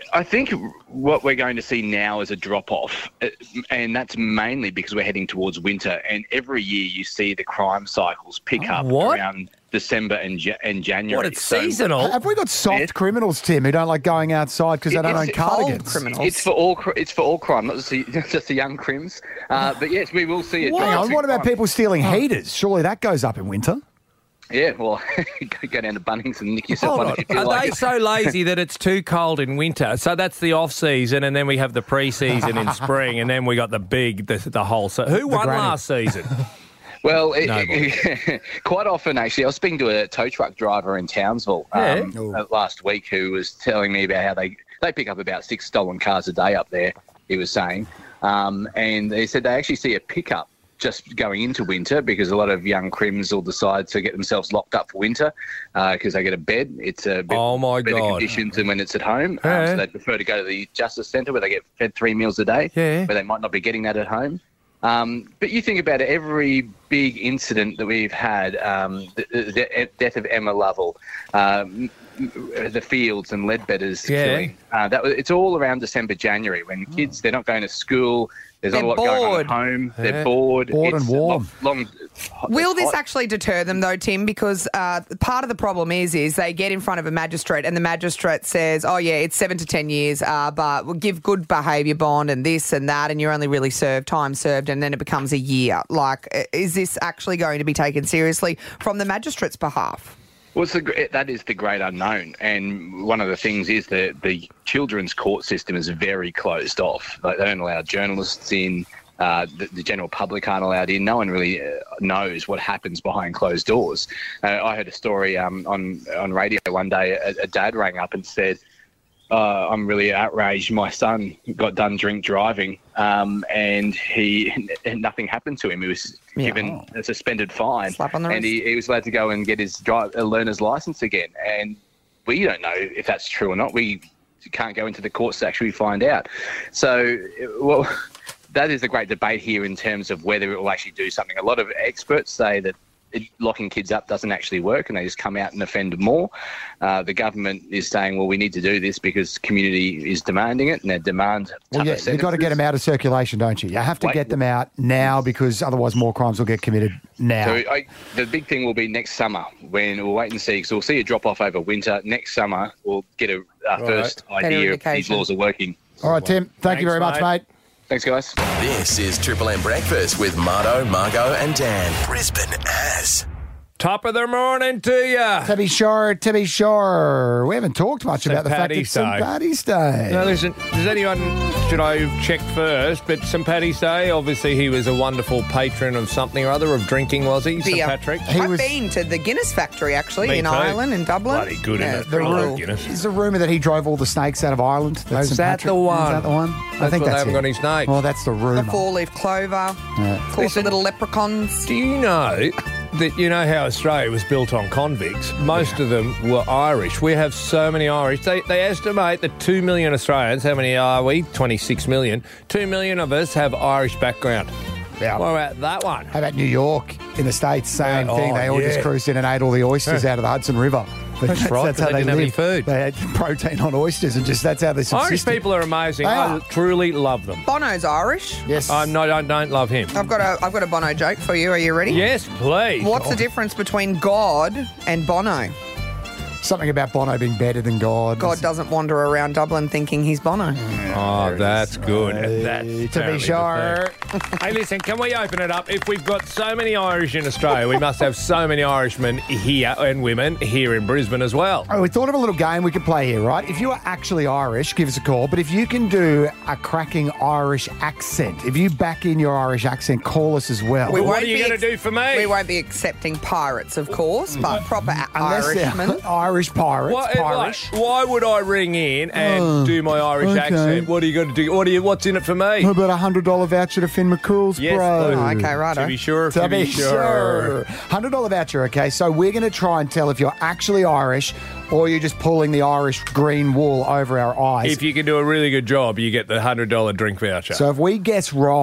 I think what we're going to see now is a drop-off, uh, and that's mainly because we're heading towards winter, and every year you see the crime cycles pick
Oh,
up
what?
around December and, Ja- and January.
What, it's seasonal?
Have we got soft criminals, Tim, who don't like going outside because they don't own
It's-
cardigans?
It's for all. cr- It's for all crime, not just the, not just the young crims. Uh, but yes, we will see it.
Hang on, what about people stealing heaters? Surely that goes up in winter.
Yeah, well, go down to Bunnings and nick yourself
Hold
one
on.
if you feel
Are
like
they
it.
so lazy that it's too cold in winter? So that's the off season, and then we have the pre-season in spring, and then we got the big, the, the whole. So who won
granny.
last season?
Well, it,
No,
it- quite often, actually, I was speaking to a tow truck driver in Townsville um, uh, last week who was telling me about how they, they pick up about six stolen cars a day up there, he was saying. Um, and they said they actually see a pickup just going into winter because a lot of young crims will decide to get themselves locked up for winter because they get a bed. It's a bit
Oh, my
better
God.
conditions than when it's at home. Um,
Yeah.
so they prefer to go to the Justice Centre where they get fed three meals a day,
Yeah.
where they might not be getting that at home. Um, but you think about it, every big incident that we've had, um, the, the, the death of Emma Lovell, um, the Fields and Ledbetter's
Yeah.
killing, uh, that was, it's all around December, January when kids, they're not going to school, there's
They're
not a lot going on
bored.
at home,
Yeah.
they're bored.
Bored and
It's
warm.
Long, long,
Will this
hot.
actually deter them, though, Tim? Because uh, part of the problem is, is they get in front of a magistrate, and the magistrate says, "Oh yeah, it's seven to ten years, uh, but we'll give good behaviour bond and this and that, and you're only really served time served, and then it becomes a year." Like, i- is this actually going to be taken seriously from the magistrate's behalf?
Well, it's the, gr- that is the great unknown, and one of the things is that the children's court system is very closed off. Like, they don't allow journalists in. Uh, the, the general public aren't allowed in. No one really uh, knows what happens behind closed doors. Uh, I heard a story um, on on radio one day. A, a dad rang up and said, uh, "I'm really outraged. My son got done drink driving, um, and he and nothing happened to him. He was
Yeah.
given a suspended fine,
Slap on the
and he, he was allowed to go and get his drive, uh, learner's license again. And we don't know if that's true or not. We can't go into the courts to actually find out. So, well." That is a great debate here in terms of whether it will actually do something. A lot of experts say that it, locking kids up doesn't actually work and they just come out and offend more. Uh, the government is saying, well, we need to do this because community is demanding it and they demand
Well, yeah,
tougher
you've got to get them out of circulation, don't you? You have to
Wait.
get them out now because otherwise more crimes will get committed now.
So I, the big thing will be next summer when we'll wait and see because we'll see a drop off over winter. Next summer we'll get a, a first
Better
idea if these
indication.
laws are working.
All right, Tim. Thank you very much, mate.
Thanks, guys.
This is Triple M Breakfast with Marto, Margot, and Dan. Brisbane as.
Top of the morning to you.
To be sure, to be sure. We haven't talked much
Saint
about the fact
Paddy's
it's Saint
Day.
Paddy's Day.
Now, listen, does anyone, should I check first? But Saint Paddy's Day, obviously he was a wonderful patron of something or other, of drinking, was he, Saint
Beer.
Patrick?
I've been to the Guinness factory, actually,
Me
in
too.
Ireland, in Dublin.
Bloody good,
Yeah,
isn't
it's
it?
pretty
I love
cool.
Guinness.
Is the rumour that he drove all the snakes out of Ireland? That's
Is
Saint
that
Patrick?
the one?
Is that the one? I
That's
think
why they
that's
haven't
it.
got any snakes.
Well, that's the
The
rumour.
four-leaf clover.
Yeah.
Of course, the little leprechauns.
Do you know that you know how Australia was built on convicts? Most of them were Irish. We have so many Irish. They, they estimate that two million Australians, how many are we? twenty-six million. two million of us have Irish background.
Yeah.
What about that one?
How about New York in the States? Same
Yeah,
thing.
oh,
they all just
yeah.
cruised in and ate all the oysters
Yeah.
out of the Hudson River. But
That's right, 'cause they didn't have any food.
They had protein on oysters and just that's how they subsisted.
Irish people are amazing.
They
I
are.
truly love them.
Bono's Irish.
Yes.
I'm not, I don't love him.
I've got a I've got a Bono joke for you. Are you ready?
Yes, please.
What's the difference between God and Bono?
Something about Bono being better than God.
God doesn't wander around Dublin thinking he's Bono.
Oh, that's good. That's
to be
apparently the
sure.
thing. Hey, listen, can we open it up? If we've got so many Irish in Australia, we must have so many Irishmen here and women here in Brisbane as well.
Oh, we thought of a little game we could play here, right? If you are actually Irish, give us a call. But if you can do a cracking Irish accent, if you back in your Irish accent, call us as well.
We
what
won't
are you
be
going
ex-
to do for me?
We won't be accepting pirates, of course, but proper a-
Unless they're
Irishmen.
Irish pirates,
Why,
Pirish.
like, why would I ring in and
Oh,
do my Irish
okay.
accent? What are you going to do? What are you? What's in it for me?
How about a hundred dollar voucher to Finn McCool's,
Yes,
bro?
please.
Oh, okay, righto.
To be sure.
To be sure. hundred dollar voucher, okay? So we're going to try and tell if you're actually Irish or you're just pulling the Irish green wool over our eyes.
If you can do a really good job, you get the one hundred dollars drink voucher.
So if we guess wrong,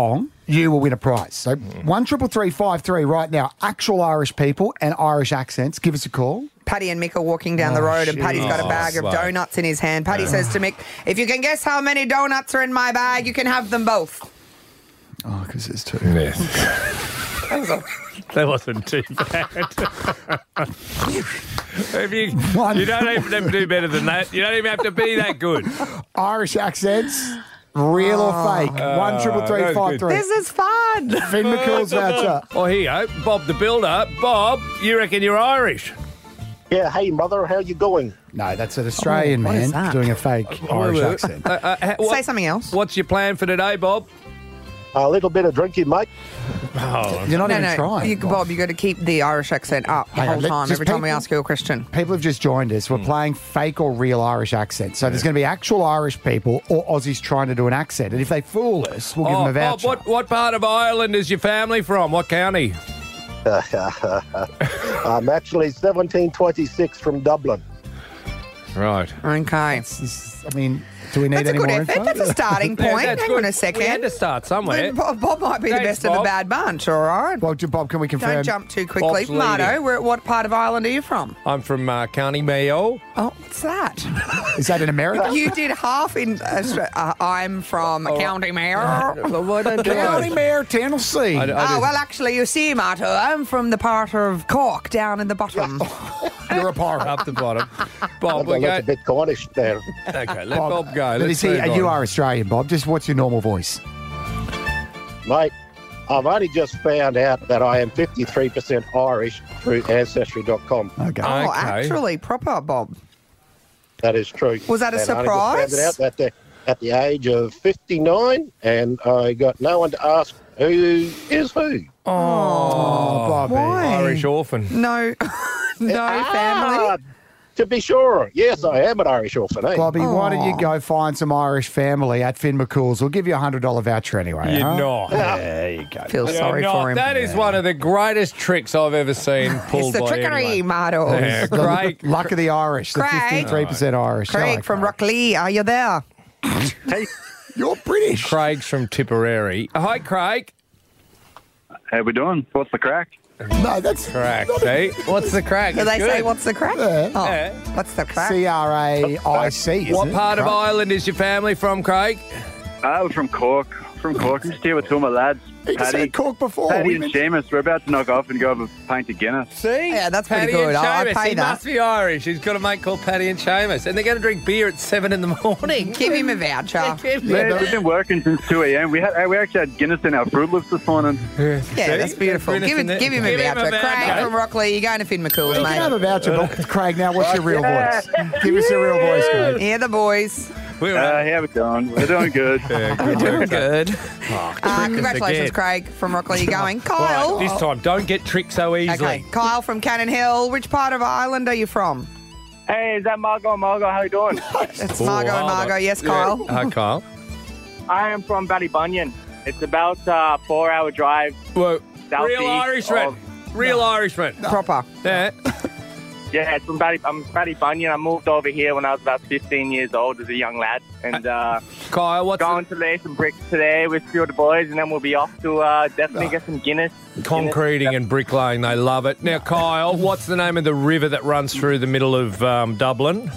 you will win a prize. So one triple three five three right now. Actual Irish people and Irish accents. Give us a call.
Paddy and Mick are walking down the
Oh,
road and
shit.
Paddy's got a
Oh,
bag of
slow.
donuts in his hand. Paddy
Yeah.
says to Mick, if you can guess how many donuts are in my bag, you can have them both.
Oh, because there's two.
Yes. That wasn't too bad. If you, you don't even have to do better than that. You don't even have to be that good.
Irish accents, real or fake? One triple three five three.
This is fun.
Finn McCool's voucher.
Oh, here you go. Bob the Builder. Bob, you reckon you're Irish?
Yeah, hey, mother, how you going?
No, that's an Australian
Oh, what is
man
that?
doing a fake Irish accent.
Uh, uh, ha- what-
Say something else.
What's your plan for today, Bob?
A little bit of drinking, mate.
Oh,
You're not
no,
even
no,
trying.
You, Bob, you got to keep the Irish accent up the
Hang on,
whole
let-
time,
just
every time we
people-
ask you a question.
People have just joined us. We're playing fake or real Irish accents. So there's going to be actual Irish people or Aussies trying to do an accent. And if they fool us, we'll give
Oh,
them a
Bob,
voucher.
what, what part of Ireland is your family from? What county?
I'm actually seventeen twenty-six from Dublin.
Right.
Okay.
I mean, do we need
That's a
any
good
more
effort.
info?
That's a starting
Yeah,
point.
that's
Hang
good.
on a
We
second.
had to start somewhere.
Bob, Bob might be the
Thanks,
best of the
Bob.
bad bunch, all right?
Well, Bob, can we confirm?
Don't jump too quickly.
Bob's
Mardo,
leading.
where, what part of Ireland are you from?
I'm from uh, County Mayo.
Oh, what's that?
Is that in America?
You did half in Australia. Uh, I'm from County Mayor.
Why don't you
County Mayor, Tennessee.
I, I
Oh,
just-
well, actually, you see, Marto, I'm from the part of Cork down in the bottom.
You're a pirate.
up the bottom.
I'm
Bob,
a
we
little
go.
bit Cornish there.
Okay, let Bob, go.
But
Let's
is he,
move
you
on.
are Australian, Bob. Just what's your normal voice?
Mate, I've only just found out that I am fifty-three percent Irish through Ancestry dot com.
Okay.
Oh,
Okay.
actually, proper, Bob.
That is true.
Was that a
And I only just
surprise?
found it out at the, at the age of fifty-nine, and I got no one to ask who is who.
Oh, Bobby.
Why?
Irish orphan.
No, no
Ah,
family.
To be sure, yes, I am an Irish orphan. Eh?
Bobby, why don't you
Aw.
go find some Irish family at Finn McCool's? We'll give you a one hundred dollars voucher anyway.
You're
huh?
not.
There you go.
Feel
You're
sorry
not.
for him.
That is one of the greatest tricks I've ever seen
It's
pulled
the
by
trickery,
anyone.
Marto.
Yeah,
The
Craig.
luck of the Irish. The
Craig.
fifty-three percent Irish.
Craig
Hello,
from Rockley, are you there?
You're British.
Craig's from Tipperary. Hi, Craig.
How we doing? What's the crack?
No, that's
Crack, see? What's the crack?
Do
It's
they say
good.
what's the crack?
Yeah.
Oh,
Yeah.
what's the crack?
C R A I C.
What part of Ireland is your family from, Craig?
I was from Cork. From Cork. I'm just here with two of my lads.
You just
Paddy,
said Cork before.
Paddy
We
and
mentioned-
Seamus. We're about to knock off and go have a pint of Guinness.
See?
Yeah, that's pretty
Paddy
good.
and
I'll- I'll
Seamus.
pay
He
that.
must be Irish. He's got a mate called Paddy and Seamus. And they're going to drink beer at seven in the morning.
Give him a voucher.
Give him-
Man, we've been working since two a.m. We had we actually had Guinness in our Fruit Loops this morning.
Yeah,
See?
that's beautiful.
Guinness
Give,
in
it,
there.
give him a
Give him a
voucher.
voucher.
Craig from Rockley, you're going to Finn McCool's,
You can have
mate.
a voucher, but Craig, now what's your real voice? Give us your real voice, Craig.
Yeah, the boys.
We were
Uh, how we doing? We're doing good.
We're doing good.
Oh,
Um,
trick us
congratulations,
again.
Craig from Rockley. You're going.
All
Kyle.
right, this time, don't get tricked so easily.
Okay, Kyle from Cannon Hill. Which part of Ireland are you from?
Hey, is that Margot and Margot? How you doing?
It's
Oh,
Margot and
hold on.
Margot. Yes,
Yeah.
Kyle.
Hi, Kyle.
I am from Ballybunion. It's about a four-hour drive.
Whoa.
Southeast
Real Irishman.
of-
Real Irishman.
Proper.
Yeah.
Yeah, it's from Bally, I'm Ballybunion. I moved over here when I was about fifteen years old as a young lad. And uh,
Kyle, what's
going to lay some bricks today with a few of the boys, and then we'll be off to uh, definitely get some Guinness.
the concreting and bricklaying? They love it. Now, Kyle, what's the name of the river that runs through the middle of um, Dublin?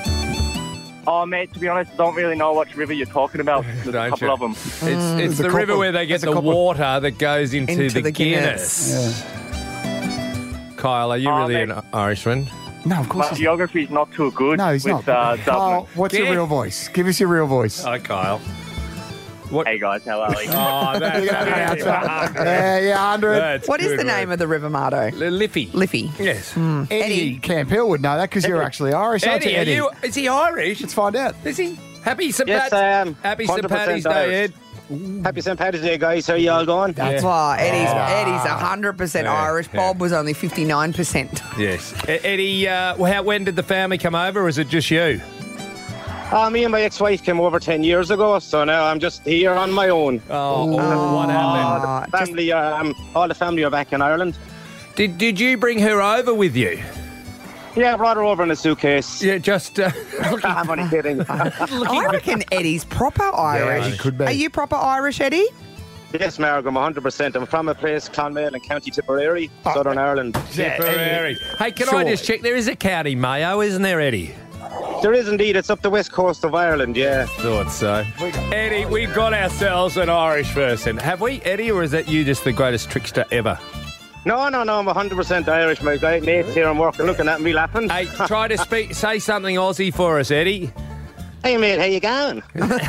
Oh, mate, to be honest, I don't really know which river you're talking about. There's a
Don't
couple
you?
of them.
It's,
There's
it's
a
the river
couple-
where they get
there's a
the
couple-
water that goes into,
Into
the,
the
Guinness.
Guinness.
Kyle, are you
Oh,
really
mate.
an Irishman?
No, of course
My
he's not.
geography's not too good
No, he's
with
not.
Uh,
Kyle,
Dublin.
what's your
Yeah.
real voice? Give us your real voice.
Hi, Kyle. What?
Hey, guys, how are you?
Oh, that's
You got a voucher. Yeah, yeah, one hundred.
That's
What is
good,
the
mate.
name of the river, Mardo?
Liffey.
Liffey.
Yes.
Eddie,
Eddie.
Camp Hill would know that because you're actually Irish, aren't
Eddie,
you,
are
Eddie?
you, is he Irish?
Let's find out.
Is he? Happy Saint
Yes,
Pat's
I am.
Happy
one
Saint
hundred percent
Patty's Day, Ed.
Irish. Happy Saint Patty's Day, guys. How you all going?
That's
Yeah.
why Eddie's
Oh.
Eddie's one hundred percent
Yeah,
Irish.
yeah.
Bob was only fifty-nine percent.
Yes. E- Eddie, uh, well, how, when did the family come over, or is it just you?
Uh, me and my ex-wife came over ten years ago, so now I'm just here on my own.
Oh, what happened?
Uh, the family, um, all the family are back in Ireland.
Did Did you bring her over with you?
Yeah, I brought her over in a suitcase.
Yeah, just. Uh,
I'm only kidding.
I reckon Eddie's proper Irish.
he could be.
Are you proper Irish, Eddie?
Yes, Mark, I'm one hundred percent. I'm from a place, Clonmale in County Tipperary, Southern Ireland.
Tipperary. Hey, can I just check? There is a County Mayo, isn't there, Eddie?
There is indeed. It's up the west coast of Ireland, yeah.
Thought so. Eddie, we've got ourselves an Irish person. Have we, Eddie, or is that you just the greatest trickster ever?
No, no, no, I'm one hundred percent Irish. My great mates here, I'm working, looking at me laughing.
Hey, try to speak, say something Aussie for us, Eddie.
Hey, mate, how you going?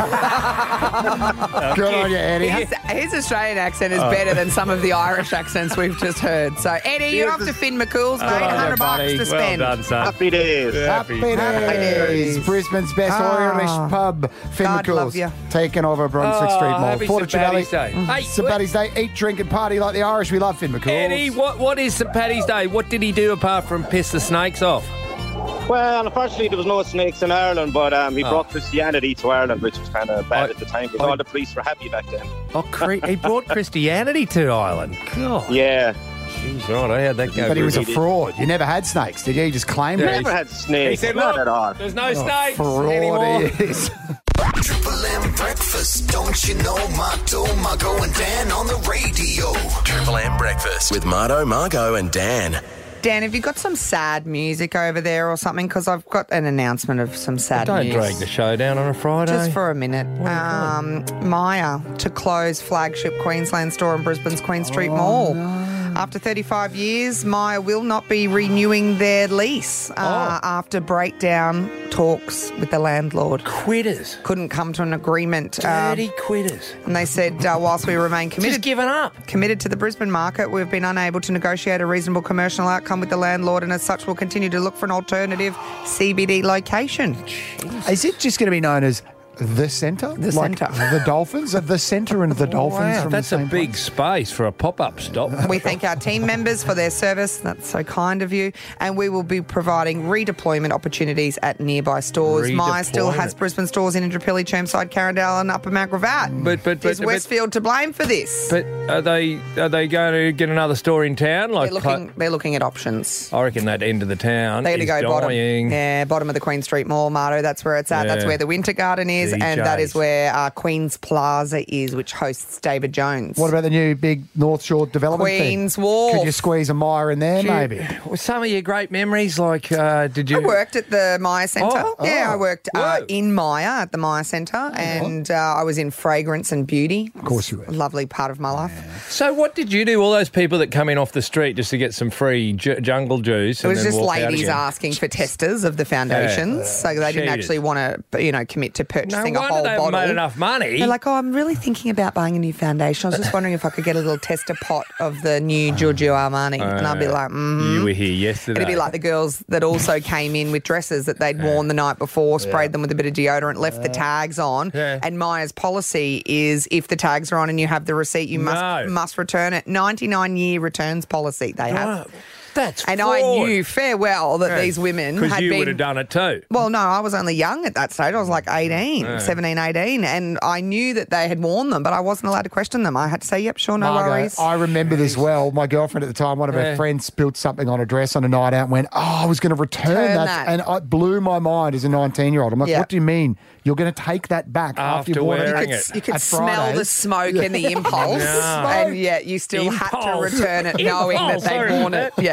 Good on you, Eddie.
His, his Australian accent is better than some of the Irish accents we've just heard. So, Eddie, you're off to Finn McCool's, mate.
Oh,
one hundred bucks
buddy.
to spend.
Well done, son.
Happy days.
Happy,
Happy
days.
days.
Brisbane's best
Ah.
Irish pub, Finn
God love
McCool's,
ya.
taking over Brunswick
Oh,
Street Mall.
happy Saint Paddy's Day. Hey,
Saint Paddy's Day. Eat, drink, and party like the Irish. We love Finn McCool's.
Eddie, what, what is Saint Paddy's Day? What did he do apart from piss the snakes off?
Well, unfortunately, there was no snakes in Ireland, but um, he
Oh.
brought Christianity to Ireland, which was kind of bad
I-
at the time, because
I-
all the police were happy back then.
Oh, cre- he brought Christianity to Ireland. God.
Yeah.
Jeez, right, how'd that go?
But he was a
Bruce?
fraud. You never had snakes, did you? You just claimed
We
it.
never had snakes.
He said,
not
look,
at all.
there's no
Oh,
snakes
fraud
anymore.
he is.
Triple M breakfast, don't you know? Marto, Margo, and Dan on the radio.
Triple M breakfast with Marto, Margo, and Dan.
Dan, have you got some sad music over there or something? Because I've got an announcement of some sad
Don't
news.
drag the show down on a Friday.
Just for a minute. Um, Maya to close flagship Queensland store in Brisbane's Queen Street Mall. After thirty-five years, Maya will not be renewing their lease uh,
Oh.
after breakdown talks with the landlord.
Quitters.
Couldn't come to an agreement.
Dirty
Um,
quitters.
and they said, uh, whilst we remain committed,
Just giving up.
committed to the Brisbane market, we've been unable to negotiate a reasonable commercial outcome with the landlord, and as such, we'll continue to look for an alternative C B D location.
Is it just going to be known as the centre?
The
like
centre.
The Dolphins? Of the centre and the Dolphins?
Wow,
from
that's
the
a
same
big
place?
space for a pop-up stop.
We thank our team members for their service. That's so kind of you. And we will be providing redeployment opportunities at nearby stores. Maya still has
Redeployment. Brisbane
Brisbane stores in Indooroopilly, Chermside, Carindale and Upper Mount Gravatt.
But but but,
Is
but,
Westfield to blame for this?
but are they are they going to get another store in town? Like
they're looking, they're looking at options.
I reckon that end of the town
They're going to
is
go bottom.
dying.
Yeah, bottom of the Queen Street Mall, Marto. That's where it's at. That's
Yeah.
where the Winter Garden is.
D
And that
Js.
is where uh, Queen's Plaza is, which hosts David Jones.
What about the new big North Shore development thing?
Queen's Wharf?
Could you squeeze a mire in there,
Do you-
maybe?
Well, some of your great memories, like uh, did you?
I worked at the Maya Centre.
Oh,
yeah,
oh,
I worked uh,
whoa.
in Maya at the Maya Centre, and uh, I was in fragrance and beauty. Of
course you were.
A lovely part of my life.
So what did you do? All those people that come in off the street just to get some free ju- jungle juice.
It
and
was
then
just
walk out
ladies
again?
asking for testers of the foundations,
Yeah.
so they didn't
Cheaters.
actually want to, you know, commit to
No
purchasing a
wonder
whole
they haven't
bottle.
made enough money.
They're like, oh, I'm really thinking about buying a new foundation. I was just wondering if I could get a little tester pot of the new Giorgio Armani, and I'd be like, mm.
You were here yesterday.
It'd be like the girls that also came in with dresses that they'd worn the night before, sprayed them with a bit of deodorant, left the tags on.
Yeah.
And Maya's policy is if the tags are on and you have the receipt, you must
No.
must return it. ninety-nine year returns policy they have.
Oh, that's
And
fraud.
I knew fair well that
Yeah.
these women
Because
had
you
been...
would have done it too.
Well, no, I was only young at that stage. I was like eighteen,
Yeah.
seventeen, eighteen, and I knew that they had worn them, but I wasn't allowed to question them. I had to say, yep, sure, no
Margo,
worries.
I remember this well. My girlfriend at the time, one of
Yeah.
her friends spilled something on a dress on a night out and went, oh, I was going to return
Return
that.
that.
And it blew my mind as a nineteen-year-old. I'm like,
Yeah.
what do you mean? You're going to take that back after,
After
you've worn
wearing
it?
it.
You could
At
smell
Fridays.
the smoke and the impulse,
No.
and yet you still had to
Impulse.
return it knowing that
Impulse,
they'd
sorry.
worn it. Yeah.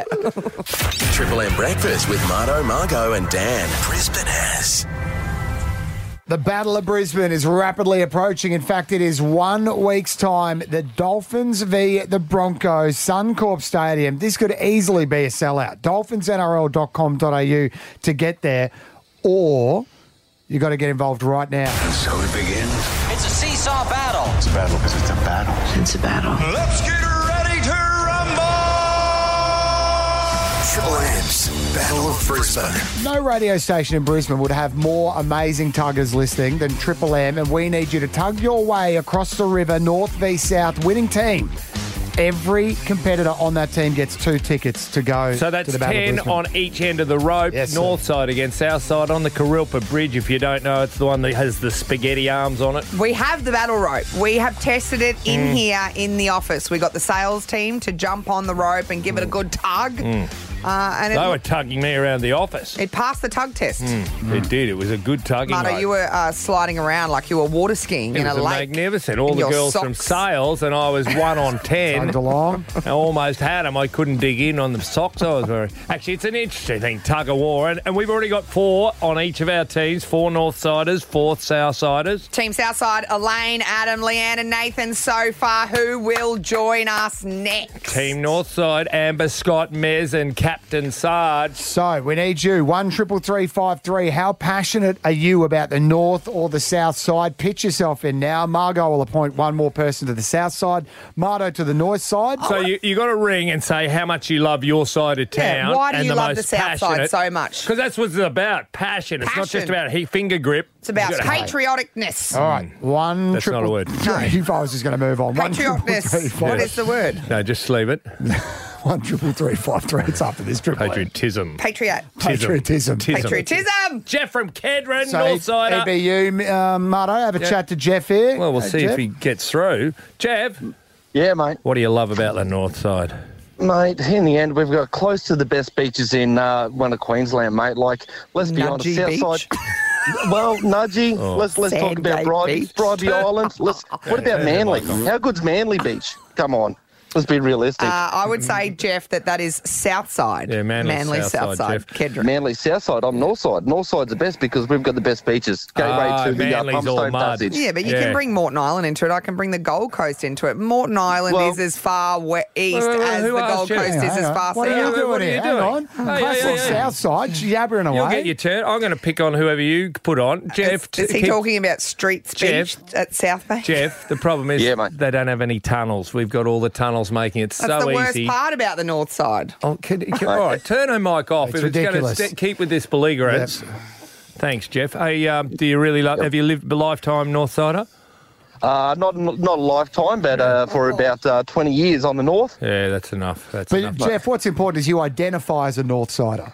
Triple M breakfast with Marto, Margo, and Dan. Brisbane has.
The Battle of Brisbane is rapidly approaching. In fact, it is one week's time. The Dolphins v the Broncos, Suncorp Stadium. This could easily be a sellout. dolphins n r l dot com dot a u to get there, or you got to get involved right now.
And so it begins.
It's a seesaw battle.
It's a battle because it's a battle.
It's a battle.
Let's get ready to rumble! Triple M's Battle of Brisbane.
No radio station in Brisbane would have more amazing tuggers listening than Triple M, and we need you to tug your way across the river, north v south, winning team. Every competitor on that team gets two tickets to go
So
to
that's
the Battle of
ten
Brisbane.
on each end of the rope,
Yes, sir.
north side against south side on the Karilpa Bridge. If you don't know, it's the one that has the spaghetti arms on it.
We have the battle rope. We have tested it in
Mm.
here in the office. We got the sales team to jump on the rope and give it a good tug.
Mm.
Uh, and
They
it,
were tugging me around the office.
it passed the tug test.
Mm, It did. It was a good tugging.
Marto,
mate.
you were uh, sliding around like you were water skiing
It
in a
was
lake.
magnificent. All
in
the
your
girls from
socks.
sales, and I was one on ten.
Tugged along.
I almost had them. I couldn't dig in on the socks I was wearing. Actually, it's an interesting thing, tug of war. And, and we've already got four on each of our teams, four Northsiders, four Southsiders.
Team Southside, Elaine, Adam, Leanne and Nathan so far. Who will join us next?
Team Northside, Amber, Scott, Mez and Captain Sarge.
So we need you. One triple three five three. How passionate are you about the north or the south side? Pitch yourself in now. Margot will appoint one more person to the south side. Marto to the north side.
So you you got to ring and say how much you love your side of town.
Yeah, why do
and
you
the
love
most
the south side
passionate-
so much?
Because that's what it's about. Passion. It's not just
Passion.
about he finger grip.
It's about
You gotta hate.
patrioticness.
All right. One
That's
triple
not a word.
three. I was just going to move on. One triple three
Patrioticness.
five.
What is the word?
No, just leave it.
One triple three five three. It's after this triple.
Patriotism.
Patriot.
Patriotism.
Patriotism.
Jeff from Kedron,
So
Northsider.
E B U, um, Marto, have a
Yeah.
chat to Jeff here.
Well, we'll
Uh,
see
Jeff?
if he gets through. Jeff.
Yeah, mate.
What do you love about the north side?
Mate, in the end, we've got close to the best beaches in uh, one of Queensland, mate. Like, let's be honest,
Nudgee
south
Beach?
side. Well, Nudgee.
Oh.
Let's let's talk about
Sandgate
Bribey,
Beach.
Bribey Island. Let's. What about Manly? How good's Manly Beach? Come on, let's be realistic.
Uh, I would say, Jeff, that that is south side.
Yeah, Manly
south
south
side.
side,
Kedron.
Manly south side. I'm north side. North side's the best because we've got the best beaches. Gateway
Ah,
to the uh,
Manly's all
Pumpstone
mud.
Passage.
Yeah, but you
Yeah.
can bring Morton Island into it. I can bring the Gold Coast into it. Morton Island
Well-
is as far we- east
Wait, wait, wait,
as
who
the
asked
Gold
you?
Coast
Hang on,
is
hang
as
on.
far
What are
south.
you
What
doing
are you
here?
doing?
Hang on.
Hey,
Classic
hey, hey, hey.
south side, jabbering away.
You'll get your turn. I'm going to pick on whoever you put on. Jeff.
Is, is he
keep-
talking about street speech
Jeff.
at South Bay?
Jeff, the problem is
Yeah, mate.
they don't have any tunnels. We've got all the tunnels making it
That's
so
the worst
easy.
part about the north side.
Oh, can, can, all right, turn her mic off.
It's
if it's going
ridiculous.
to keep with this belligerence. Thanks, Jeff. Hey, um, do you really love? Have you lived a lifetime Northsider?
Uh, not not a lifetime, but uh, for about uh, twenty years on the north.
Yeah, that's enough. That's
But
enough.
Jeff, what's important is you identify as a north sider.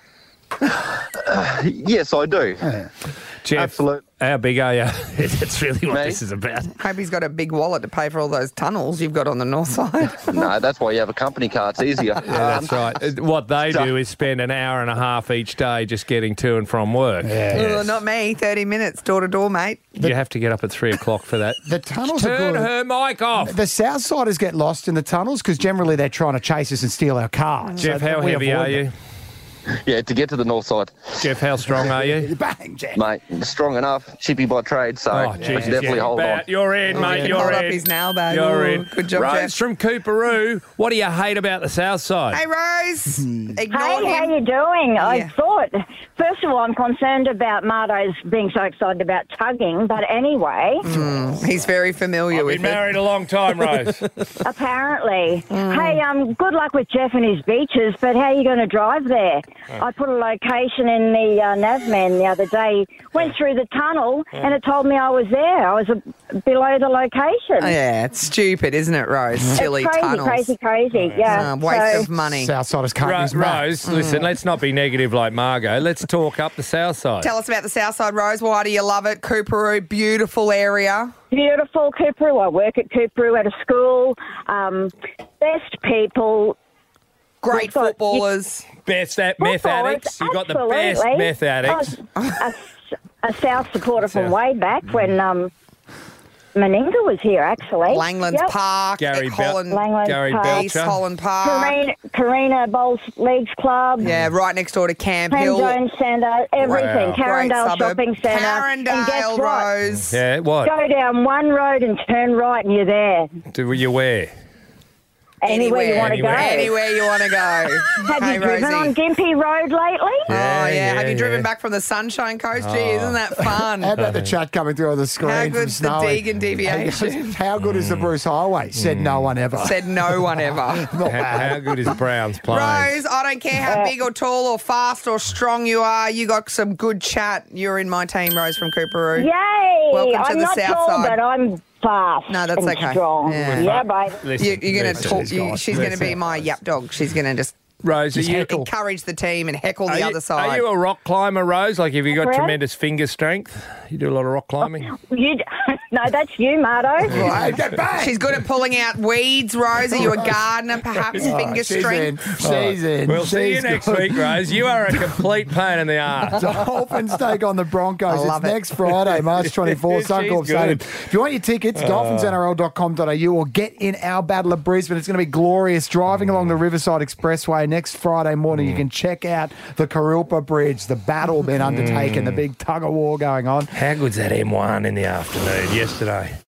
Yes, I do.
Jeff,
Absolute.
how big are you? That's really what
Me?
this is about.
Hope he's got a big wallet to pay for all those tunnels you've got on the north side.
No, that's why you have a company car. It's easier.
Yeah, that's
Um,
right. Uh, What they
so-
do is spend an hour and a half each day just getting to and from work.
Ugh, not me. thirty minutes door to door, mate.
You have to get up at three o'clock for that.
The tunnels are
Turn
good.
her mic off.
The south siders get lost in the tunnels because generally they're trying to chase us and steal our cars.
Jeff,
So
how
we
heavy
avoid
are
them.
you?
Yeah, to get to the north side,
Jeff, how strong are you?
Bang, Jeff.
mate. Strong enough, chippy by trade, so
Oh,
we
Jesus,
can definitely
yeah.
hold on.
Bat, You're in,
Oh,
mate.
he can
You're
hold
in.
up his nail bag.
You're
Ooh,
in.
good job,
Rose
Jeff.
from Cooperoo. What do you hate about the south side?
Hey, Rose. Ignore
Hey, how
him.
you doing?
Yeah.
I thought, first of all, I'm concerned about Marto's being so excited about tugging, but anyway,
Mm, he's very familiar
I've
with
been
it.
married a long time, Rose.
apparently. Hey, um, good luck with Jeff and his beaches, but how are you going to drive there? I put a location in the uh, Navman the other day, went through the tunnel, and it told me I was there. I was uh, below the location.
Oh, yeah, it's stupid, isn't it, Rose? Silly
it's crazy,
tunnels.
crazy, crazy, yeah.
Uh, waste
So-
of money.
South siders can't
Ro-
use maps.
Rose, listen, let's not be negative like Margot. Let's talk up the south side.
Tell us about the south side, Rose. Why do you love it? Cooperoo, beautiful area.
Beautiful Cooperoo. I work at Cooperoo at a school. Um, best people.
Great
We've got-
footballers.
Best at meth
Footballers,
addicts. You've got the best
absolutely.
meth addicts.
A, a South supporter from
South.
way back when um, Meninga was here, actually.
Langlands
Yep.
Park,
Gary
Eck Holland,
Bel-
Langlands
Gary
Park.
East
Belcher.
Holland Park.
Karina, Karina Bowls Leagues Club.
Yeah, right next door to Camp
Pen
Hill.
Jones Centre, everything.
Wow.
Carindale
Great suburb.
Shopping Centre. And guess
Carindale,
what?
Rose.
Yeah, what?
Go down one road and turn right and you're there.
Do you wear?
Anywhere, you want to go.
Anywhere.
Anywhere you want to go.
Have
hey,
you driven
Rosie.
on Gympie Road lately?
Oh, yeah.
Yeah,
Have you
yeah,
driven
yeah.
back from the Sunshine Coast? Gee,
Oh.
isn't that fun?
How about the chat coming through on the screen?
How
from
good's the
Snowy?
Deegan deviation?
How good is the Bruce Highway? Said no one ever.
Said no one ever.
Not
How,
bad.
how good is Brown's playing?
Rose, I don't care how big or tall or fast or strong you are. You got some good chat. You're in my team, Rose from Cooperoo.
Yay!
Welcome to
I'm
the
not
south
tall,
side.
but I'm fast.
No, that's
and
okay.
Strong.
Yeah.
Yeah, baby.
Listen,
You, you're going to
listen.
talk.
She's
You,
got-
she's going to be
listen.
my yap dog. She's going to just
Rose, are
Just
you,
heckle.
encourage the team and heckle
are
the
you-
other side.
Are you a rock climber, Rose? Like, have you got
Brad?
tremendous finger strength? You do a lot of rock climbing?
You, No, that's you, Mardo.
Right, get back.
She's good at pulling out weeds, Rose. Are you a gardener, perhaps?
Oh,
Finger
she's
string?
in. She's in.
We'll see you
She's
next
good.
week, Rose. You are a complete pain in the arse.
Dolphins take on the Broncos.
I love
it's
it.
next Friday, March twenty-fourth,
She's
Suncorp Stadium.
good.
If you want your tickets, dolphins N R L dot com dot a u or get in our Battle of Brisbane. It's going to be glorious. Driving along the Riverside Expressway next Friday morning, you can check out the Karilpa Bridge, the battle being undertaken, the big tug of war going on.
How good's that M one in the afternoon yesterday?